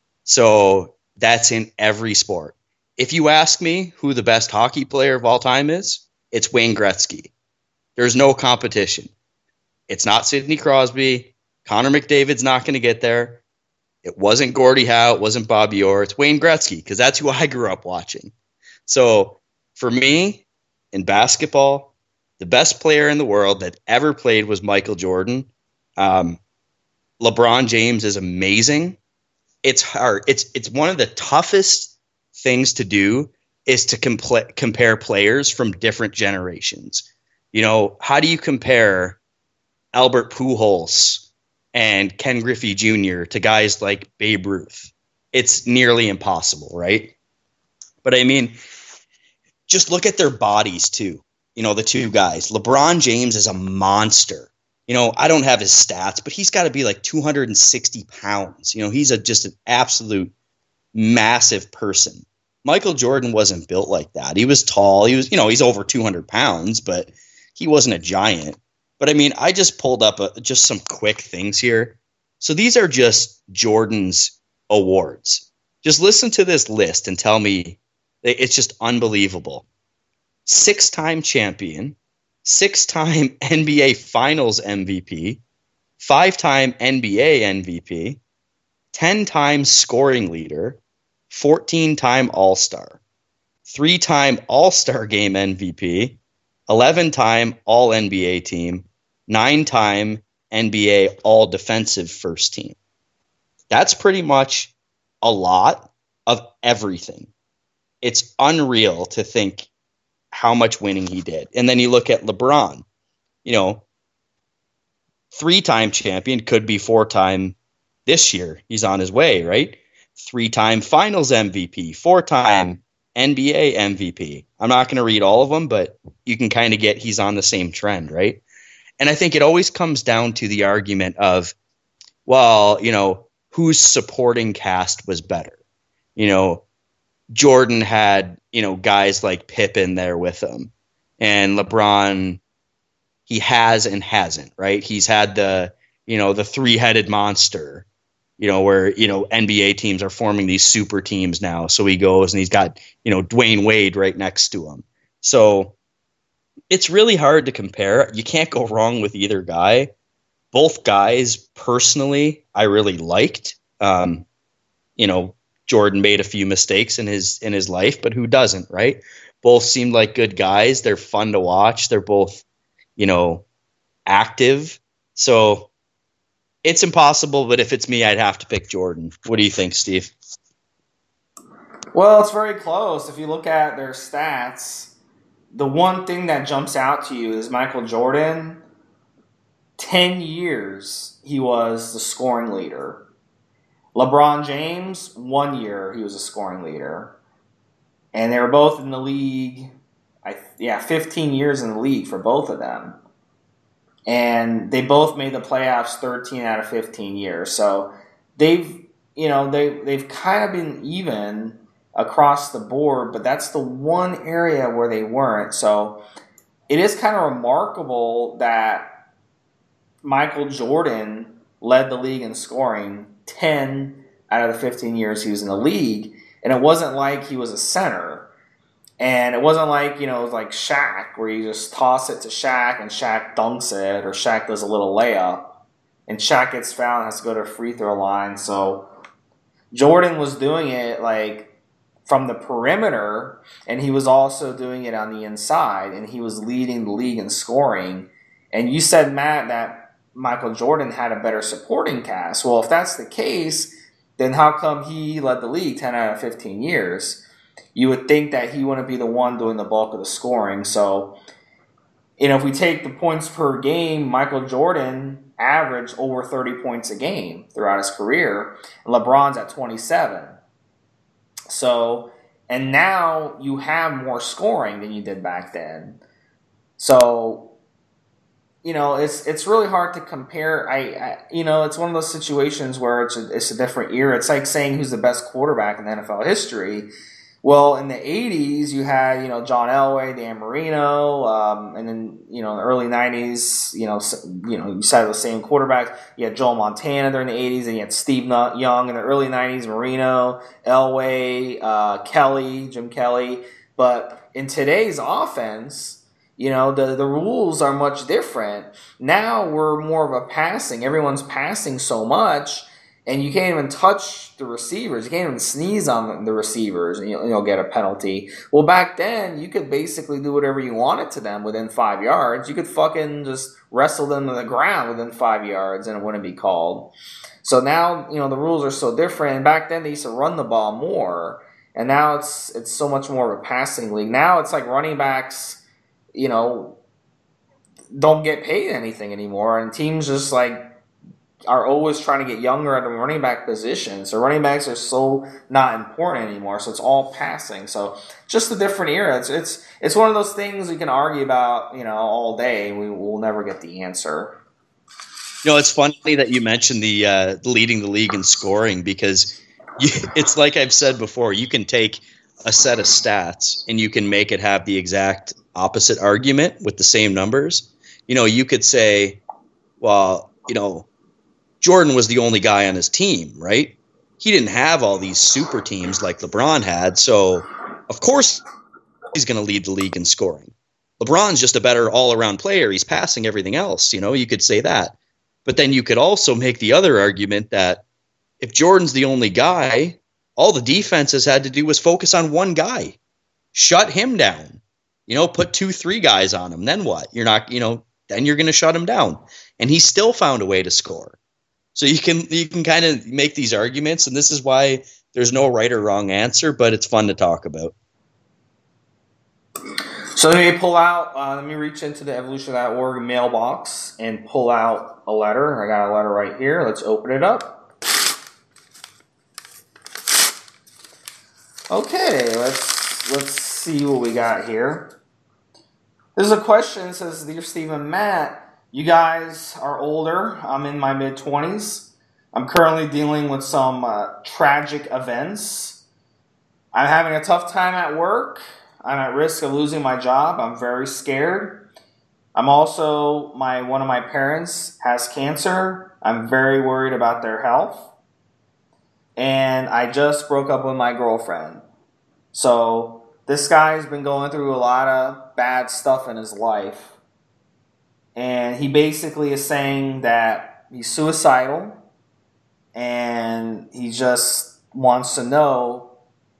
So that's in every sport. If you ask me who the best hockey player of all time is, it's Wayne Gretzky. There's no competition. It's not Sidney Crosby. Connor McDavid's not going to get there. It wasn't Gordie Howe. It wasn't Bobby Orr. It's Wayne Gretzky, because that's who I grew up watching. So for me, in basketball, the best player in the world that ever played was Michael Jordan. Um, LeBron James is amazing. It's hard. It's it's one of the toughest things to do is to compl- compare players from different generations. You know, how do you compare Albert Pujols and Ken Griffey Junior to guys like Babe Ruth? It's nearly impossible, right? But I mean, just look at their bodies too. You know, the two guys. LeBron James is a monster. You know, I don't have his stats, but he's got to be like two hundred sixty pounds. You know, he's a, just an absolute massive person. Michael Jordan wasn't built like that. He was tall. He was, you know, he's over two hundred pounds, but he wasn't a giant. But I mean, I just pulled up a, just some quick things here. So these are just Jordan's awards. Just listen to this list and tell me it's just unbelievable. Six-time champion, six-time N B A Finals M V P, five-time N B A M V P, ten-time scoring leader, fourteen-time All-Star, three-time All-Star Game M V P, eleven-time All-N B A team, nine-time N B A All-Defensive First Team. That's pretty much a lot of everything. It's unreal to think how much winning he did. And then you look at LeBron, you know, three-time champion, could be four-time this year. He's on his way, right? Three-time Finals M V P, four-time N B A M V P. I'm not going to read all of them, but you can kind of get he's on the same trend, right? And I think it always comes down to the argument of, well, you know, whose supporting cast was better? You know, Jordan had, you know, guys like Pippen there with him. And LeBron, he has and hasn't, right? He's had the, you know, the three-headed monster, you know, where, you know, N B A teams are forming these super teams now. So he goes and he's got, you know, Dwayne Wade right next to him. So it's really hard to compare. You can't go wrong with either guy. Both guys, personally, I really liked. Um, you know, Jordan made a few mistakes in his in his life, but who doesn't, right? Both seemed like good guys. They're fun to watch. They're both, you know, active. So it's impossible, but if it's me, I'd have to pick Jordan. What do you think, Steve? Well, it's very close. If you look at their stats, the one thing that jumps out to you is Michael Jordan. Ten years he was the scoring leader. LeBron James, one year he was a scoring leader. And they were both in the league, I yeah, fifteen years in the league for both of them. And they both made the playoffs thirteen out of fifteen years. So they've, you know, they they've kind of been even across the board, but that's the one area where they weren't. So it is kind of remarkable that Michael Jordan led the league in scoring ten out of the fifteen years he was in the league, and it wasn't like he was a center. And it wasn't like, you know, it was like Shaq, where you just toss it to Shaq and Shaq dunks it, or Shaq does a little layup, and Shaq gets fouled and has to go to a free throw line. So Jordan was doing it like from the perimeter, and he was also doing it on the inside, and he was leading the league in scoring. And you said, Matt, that Michael Jordan had a better supporting cast. Well, if that's the case, then how come he led the league ten out of fifteen years? You would think that he wouldn't be the one doing the bulk of the scoring. So, you know, if we take the points per game, Michael Jordan averaged over thirty points a game throughout his career. And LeBron's at twenty-seven. So, and now you have more scoring than you did back then. So, you know, it's it's really hard to compare. I, I you know, it's one of those situations where it's a, it's a different era. It's like saying who's the best quarterback in N F L history. Well, in the eighties, you had, you know, John Elway, Dan Marino, um, and then, you know, in the early nineties, you know, you know, you said the same quarterbacks. You had Joe Montana during the eighties, and you had Steve Young in the early nineties, Marino, Elway, uh, Kelly, Jim Kelly. But in today's offense, you know, the, the rules are much different. Now we're more of a passing. Everyone's passing so much. And you can't even touch the receivers. You can't even sneeze on the receivers and you'll, you'll get a penalty. Well, back then, you could basically do whatever you wanted to them within five yards. You could fucking just wrestle them to the ground within five yards and it wouldn't be called. So now, you know, the rules are so different. And back then, they used to run the ball more. And now it's it's so much more of a passing league. Now it's like running backs, you know, don't get paid anything anymore. And teams just like, are always trying to get younger at the running back position. So running backs are so not important anymore. So it's all passing. So just a different era. It's it's it's one of those things we can argue about, you know, all day. We will never get the answer. You know, it's funny that you mentioned the uh, leading the league in scoring because you, it's like I've said before. You can take a set of stats and you can make it have the exact opposite argument with the same numbers. You know, you could say, well, you know, Jordan was the only guy on his team, right? He didn't have all these super teams like LeBron had, so of course he's going to lead the league in scoring. LeBron's just a better all-around player. He's passing everything else, you know, you could say that. But then you could also make the other argument that if Jordan's the only guy, all the defenses had to do was focus on one guy. Shut him down. You know, put two, three guys on him. Then what? You're not, you know, then you're going to shut him down. And he still found a way to score. So you can you can kind of make these arguments, and this is why there's no right or wrong answer, but it's fun to talk about. So let me pull out, uh, let me reach into the evolution dot org mailbox and pull out a letter. I got a letter right here. Let's open it up. Okay, let's let's see what we got here. There's a question that says, Dear Steve and Matt, you guys are older. I'm in my mid-twenties. I'm currently dealing with some uh, tragic events. I'm having a tough time at work. I'm at risk of losing my job. I'm very scared. I'm also, my one of my parents has cancer. I'm very worried about their health. And I just broke up with my girlfriend. So this guy's been going through a lot of bad stuff in his life. And he basically is saying that he's suicidal and he just wants to know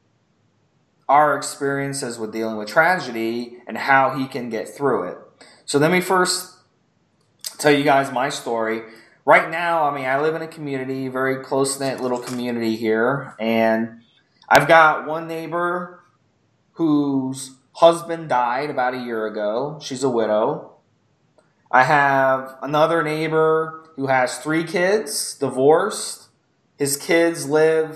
our experiences with dealing with tragedy and how he can get through it. So let me first tell you guys my story. Right now, I mean, I live in a community, very close-knit little community here, and I've got one neighbor whose husband died about a year ago. She's a widow. I have another neighbor who has three kids, divorced. His kids live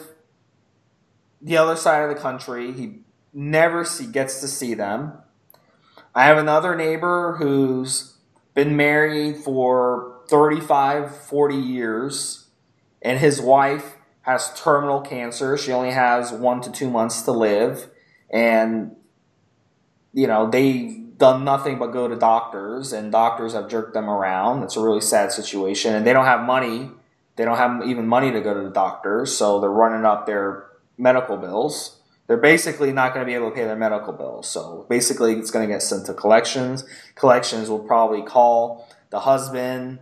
the other side of the country. He never see, gets to see them. I have another neighbor who's been married for thirty-five, forty years, and his wife has terminal cancer. She only has one to two months to live, and, you know, they done nothing but go to doctors, and doctors have jerked them around. It's a really sad situation, and they don't have money. They don't have even money to go to the doctors, so they're running up their medical bills. They're basically not going to be able to pay their medical bills, so basically it's going to get sent to collections. Collections will probably call the husband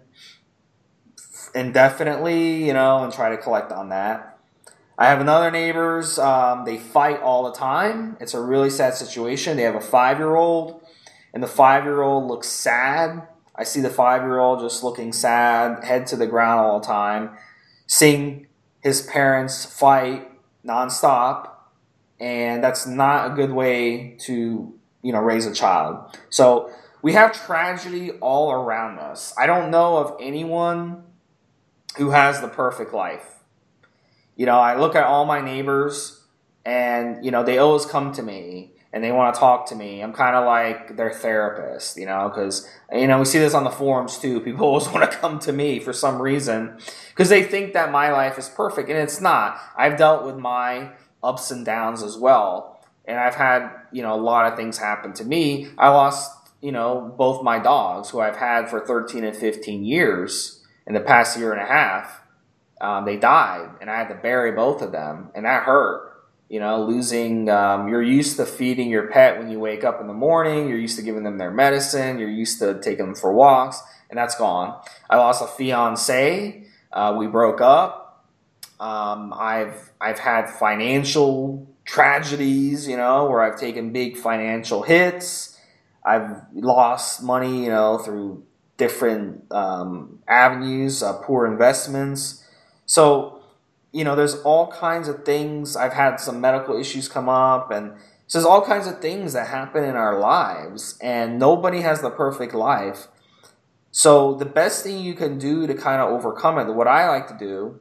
indefinitely, you know, and try to collect on that. I have another neighbors, um, they fight all the time. It's a really sad situation. They have a five-year-old, and the five-year-old looks sad. I see the five-year-old just looking sad, head to the ground all the time, seeing his parents fight nonstop, and that's not a good way to, you know, raise a child. So we have tragedy all around us. I don't know of anyone who has the perfect life. You know, I look at all my neighbors, and, you know, they always come to me and they want to talk to me. I'm kind of like their therapist, you know, because, you know, we see this on the forums too. People always want to come to me for some reason because they think that my life is perfect, and it's not. I've dealt with my ups and downs as well, and I've had, you know, a lot of things happen to me. I lost, you know, both my dogs, who I've had for thirteen and fifteen years. In the past year and a half, um, they died, and I had to bury both of them, and that hurt. You know, losing, um, you're used to feeding your pet when you wake up in the morning. You're used to giving them their medicine. You're used to taking them for walks, and that's gone. I lost a fiance. Uh, we broke up. Um, I've I've had financial tragedies, you know, where I've taken big financial hits. I've lost money, you know, through different um, avenues, uh, poor investments. So, you know, there's all kinds of things. I've had some medical issues come up, and so there's all kinds of things that happen in our lives, and nobody has the perfect life. So the best thing you can do to kind of overcome it, what I like to do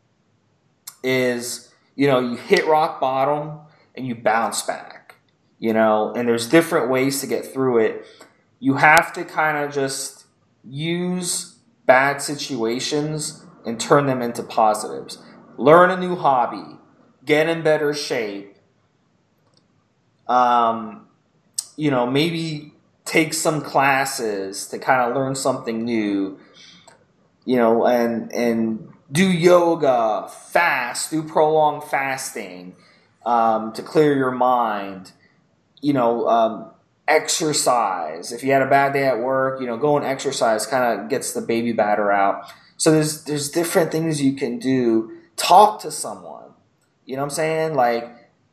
is, you know, you hit rock bottom and you bounce back, you know, and there's different ways to get through it. You have to kind of just use bad situations and turn them into positives. Learn a new hobby, get in better shape, um, you know, maybe take some classes to kind of learn something new, you know, and and do yoga, fast, do prolonged fasting um, to clear your mind, you know, um, exercise. If you had a bad day at work, you know, go and exercise, kind of gets the baby batter out. So there's there's different things you can do. Talk to someone. You know what I'm saying? Like,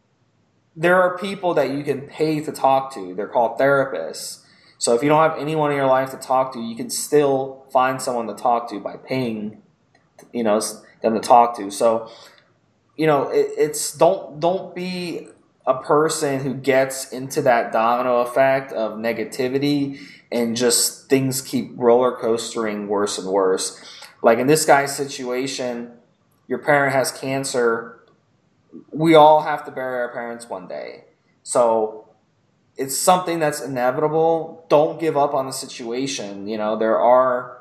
there are people that you can pay to talk to. They're called therapists. So if you don't have anyone in your life to talk to, you can still find someone to talk to by paying, you know, them to talk to. So, you know, it, it's don't don't be a person who gets into that domino effect of negativity and just things keep roller coastering worse and worse. Like in this guy's situation, your parent has cancer. We all have to bury our parents one day. So it's something that's inevitable. Don't give up on the situation. You know, there are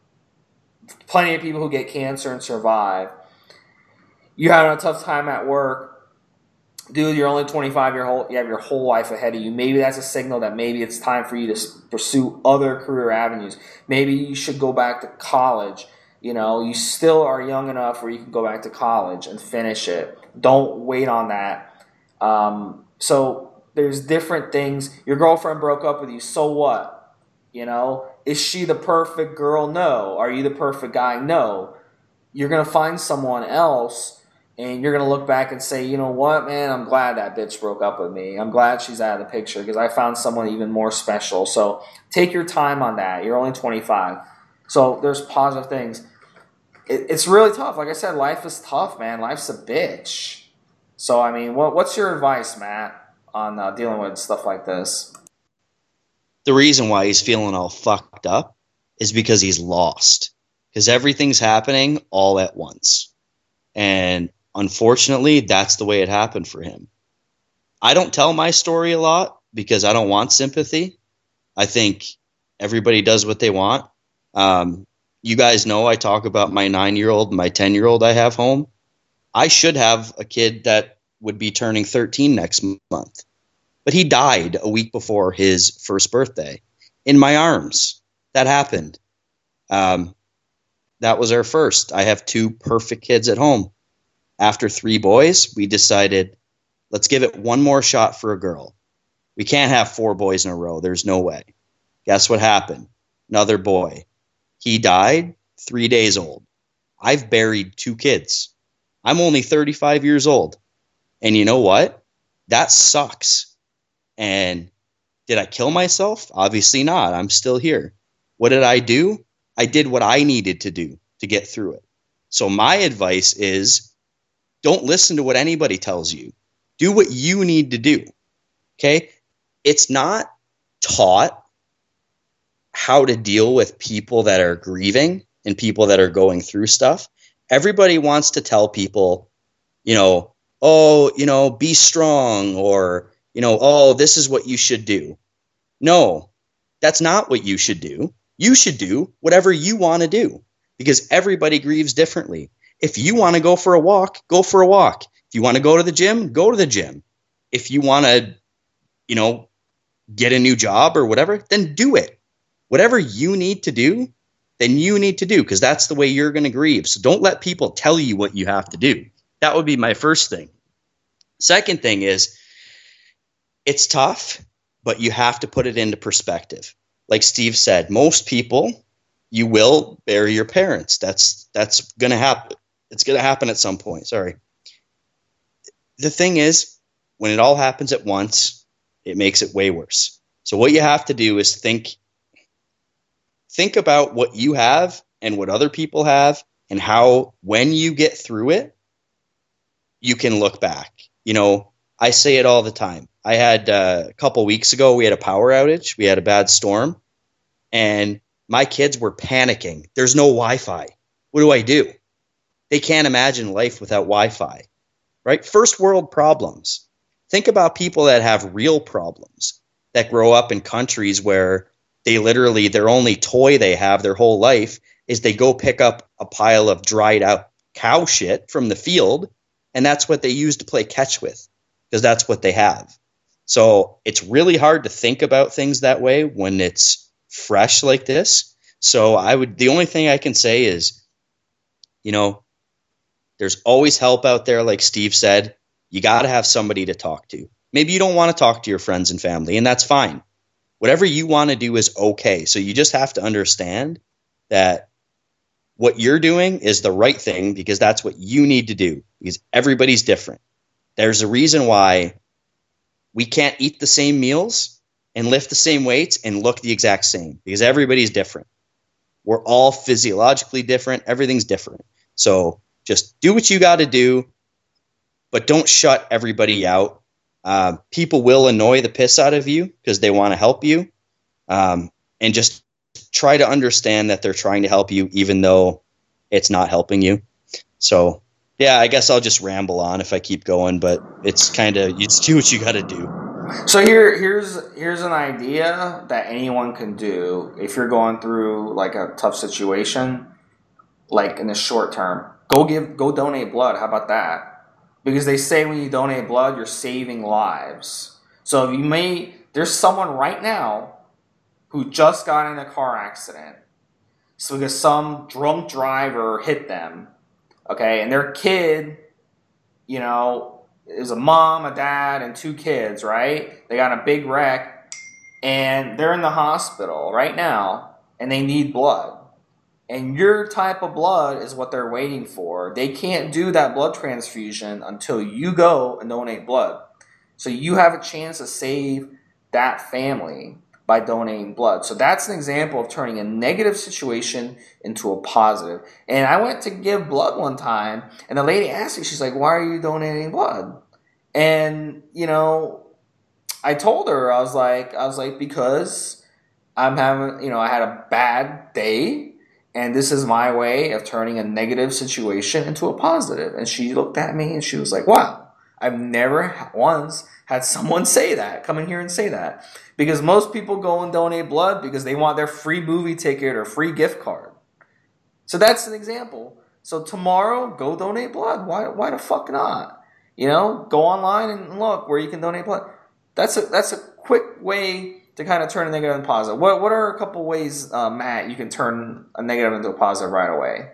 plenty of people who get cancer and survive. You're having a tough time at work. Dude, you're only twenty-five years old. You have your whole life ahead of you. Maybe that's a signal that maybe it's time for you to pursue other career avenues. Maybe you should go back to college. You know, you still are young enough where you can go back to college and finish it. Don't wait on that. Um, so there's different things. Your girlfriend broke up with you. So what? You know, is she the perfect girl? No. Are you the perfect guy? No. You're going to find someone else, and you're going to look back and say, you know what, man, I'm glad that bitch broke up with me. I'm glad she's out of the picture because I found someone even more special. So take your time on that. You're only twenty-five. So there's positive things. It, it's really tough. Like I said, life is tough, man. Life's a bitch. So, I mean, what, what's your advice, Matt, on uh, dealing with stuff like this? The reason why he's feeling all fucked up is because he's lost. Because everything's happening all at once. And unfortunately, that's the way it happened for him. I don't tell my story a lot because I don't want sympathy. I think everybody does what they want. Um, you guys know I talk about my nine-year-old and my ten-year-old I have home. I should have a kid that would be turning thirteen next month. But he died a week before his first birthday in my arms. That happened. Um, that was our first. I have two perfect kids at home. After three boys, we decided, let's give it one more shot for a girl. We can't have four boys in a row. There's no way. Guess what happened? Another boy. He died three days old. I've buried two kids. I'm only thirty-five years old. And you know what? That sucks. And did I kill myself? Obviously not. I'm still here. What did I do? I did what I needed to do to get through it. So my advice is Don't listen to what anybody tells you. Do what you need to do. Okay? It's not taught how to deal with people that are grieving and people that are going through stuff. Everybody wants to tell people, you know, oh, you know, be strong, or, you know, oh, this is what you should do. No, that's not what you should do. You should do whatever you want to do, because everybody grieves differently. If you want to go for a walk, go for a walk. If you want to go to the gym, go to the gym. If you want to, you know, get a new job or whatever, then do it. Whatever you need to do, then you need to do, because that's the way you're going to grieve. So don't let people tell you what you have to do. That would be my first thing. Second thing is, it's tough, but you have to put it into perspective. Like Steve said, most people, you will bury your parents. That's that's going to happen. It's going to happen at some point. Sorry. The thing is, when it all happens at once, it makes it way worse. So what you have to do is think think about what you have and what other people have, and how, when you get through it, you can look back. You know, I say it all the time. I had uh, a couple weeks ago, we had a power outage. We had a bad storm, and my kids were panicking. There's no Wi-Fi. What do I do? They can't imagine life without Wi-Fi, right? First world problems. Think about people that have real problems, that grow up in countries where they literally, their only toy they have their whole life is they go pick up a pile of dried out cow shit from the field, and that's what they use to play catch with, because that's what they have. So it's really hard to think about things that way when it's fresh like this. So I would, the only thing I can say is, you know, there's always help out there. Like Steve said, you got to have somebody to talk to. Maybe you don't want to talk to your friends and family, and that's fine. Whatever you want to do is okay. So you just have to understand that what you're doing is the right thing, because that's what you need to do, because everybody's different. There's a reason why we can't eat the same meals and lift the same weights and look the exact same, because everybody's different. We're all physiologically different. Everything's different. So just do what you got to do, but don't shut everybody out. Uh, people will annoy the piss out of you because they want to help you. Um, and just try to understand that they're trying to help you, even though it's not helping you. So, yeah, I guess I'll just ramble on if I keep going, but it's kind of, you just do what you got to do. So here, here's here's an idea that anyone can do if you're going through like a tough situation, like in the short term. Go give, go donate blood. How about that? Because they say when you donate blood, you're saving lives. So if you may, there's someone right now who just got in a car accident. So because some drunk driver hit them, okay, and their kid, you know, is a mom, a dad, and two kids, right? They got in a big wreck, and they're in the hospital right now, and they need blood. And your type of blood is what they're waiting for. They can't do that blood transfusion until you go and donate blood. So you have a chance to save that family by donating blood. So that's an example of turning a negative situation into a positive. And I went to give blood one time, and the lady asked me, she's like, why are you donating blood? And, you know, I told her, I was like, I was like, because I'm having, you know, I had a bad day, and this is my way of turning a negative situation into a positive. And she looked at me and she was like, wow, I've never once had someone say that, come in here and say that. Because most people go and donate blood because they want their free movie ticket or free gift card. So that's an example. So tomorrow, go donate blood. Why, why the fuck not? You know, go online and look where you can donate blood. That's a, that's a quick way to kind of turn a negative into positive. What what are a couple ways, uh, Matt, you can turn a negative into a positive right away?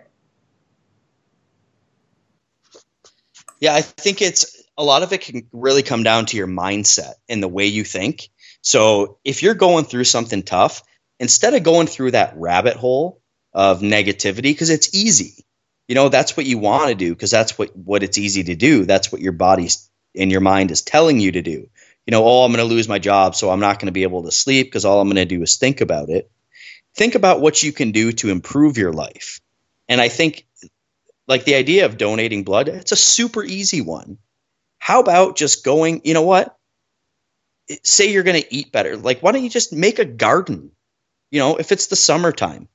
Yeah, I think it's a lot of it can really come down to your mindset and the way you think. So if you're going through something tough, instead of going through that rabbit hole of negativity, because it's easy, you know, that's what you want to do, because that's what, what it's easy to do. That's what your body and your mind is telling you to do. You know, oh, I'm going to lose my job, so I'm not going to be able to sleep because all I'm going to do is think about it. Think about what you can do to improve your life. And I think Like the idea of donating blood, it's a super easy one. How about just going, you know what? Say you're going to eat better. Like, why don't you just make a garden? You know, if it's the summertime,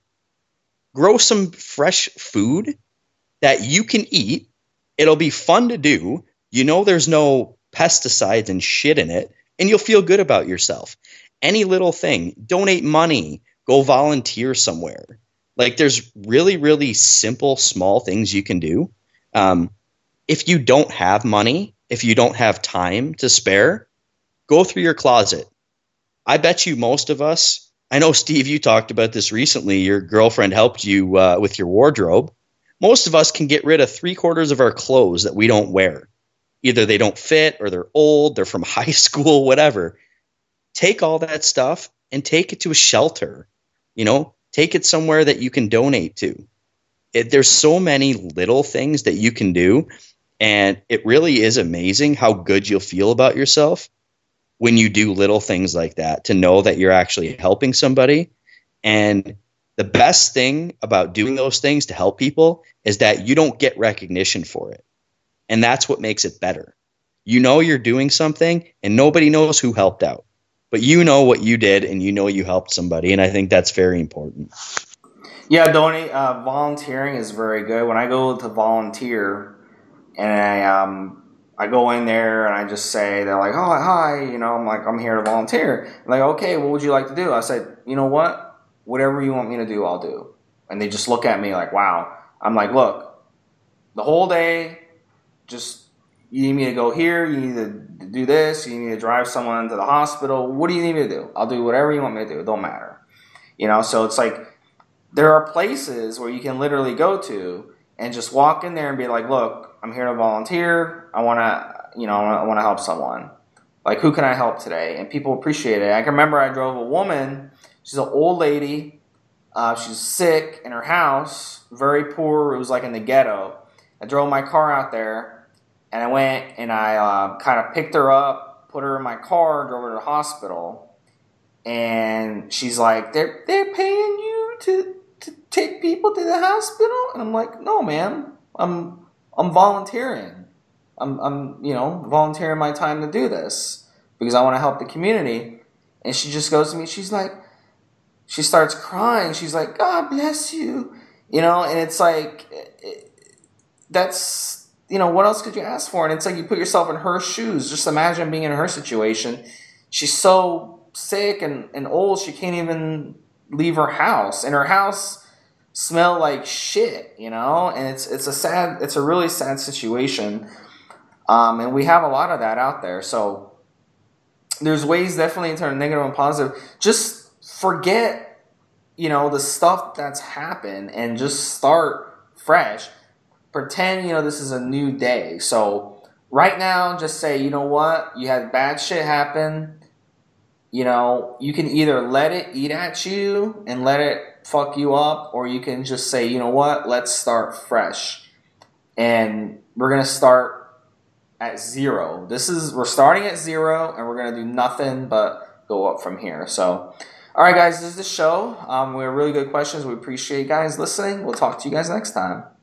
grow some fresh food that you can eat. It'll be fun to do. You know, there's no pesticides and shit in it, and you'll feel good about yourself. Any little thing, donate money, go volunteer somewhere. Like, there's really, really simple, small things you can do. Um, if you don't have money, if you don't have time to spare, go through your closet. I bet you most of us, I know, Steve, you talked about this recently. Your girlfriend helped you uh, with your wardrobe. Most of us can get rid of three quarters of our clothes that we don't wear. Either they don't fit or they're old, they're from high school, whatever. Take all that stuff and take it to a shelter. You know, take it somewhere that you can donate to. It, there's so many little things that you can do, and it really is amazing how good you'll feel about yourself when you do little things like that, to know that you're actually helping somebody. And the best thing about doing those things to help people is that you don't get recognition for it. And that's what makes it better. You know you're doing something and nobody knows who helped out, but you know what you did and you know you helped somebody. And I think that's very important. Yeah, Donnie, uh, volunteering is very good. When I go to volunteer and I, um, I go in there and I just say, they're like, oh, hi, you know, I'm like, I'm here to volunteer. I'm like, okay, what would you like to do? I said, you know what? Whatever you want me to do, I'll do. And they just look at me like, wow. I'm like, look, the whole day, just, you need me to go here, you need to do this, you need me to drive someone to the hospital. What do you need me to do? I'll do whatever you want me to do. It don't matter. You know, so it's like, there are places where you can literally go to and just walk in there and be like, look, I'm here to volunteer. I want to, you know, I want to help someone. Like, who can I help today? And people appreciate it. I can remember I drove a woman. She's an old lady. Uh, she's sick in her house, very poor. It was like in the ghetto. I drove my car out there, and I went and I uh, kind of picked her up, put her in my car, drove her to the hospital. And she's like, they're they're paying you to to take people to the hospital? And I'm like, no, ma'am. I'm I'm volunteering. I'm, I'm, you know, volunteering my time to do this because I want to help the community. And she just goes to me, she's like, she starts crying. She's like, God bless you. You know, and it's like, it, that's, you know, what else could you ask for? And it's like you put yourself in her shoes. Just imagine being in her situation. She's so sick and, and old, she can't even leave her house. And her house smell like shit, you know, and it's it's a sad, it's a really sad situation, um, and we have a lot of that out there. So there's ways definitely to turn negative and positive. Just forget, you know, the stuff that's happened and just start fresh. Pretend, you know, this is a new day. So right now, just say, you know what, you had bad shit happen. You know, you can either let it eat at you and let it fuck you up, or you can just say, you know what, let's start fresh. And we're going to start at zero. This is, we're starting at zero, and we're going to do nothing but go up from here. So, all right, guys, this is the show. Um, we have really good questions. We appreciate you guys listening. We'll talk to you guys next time.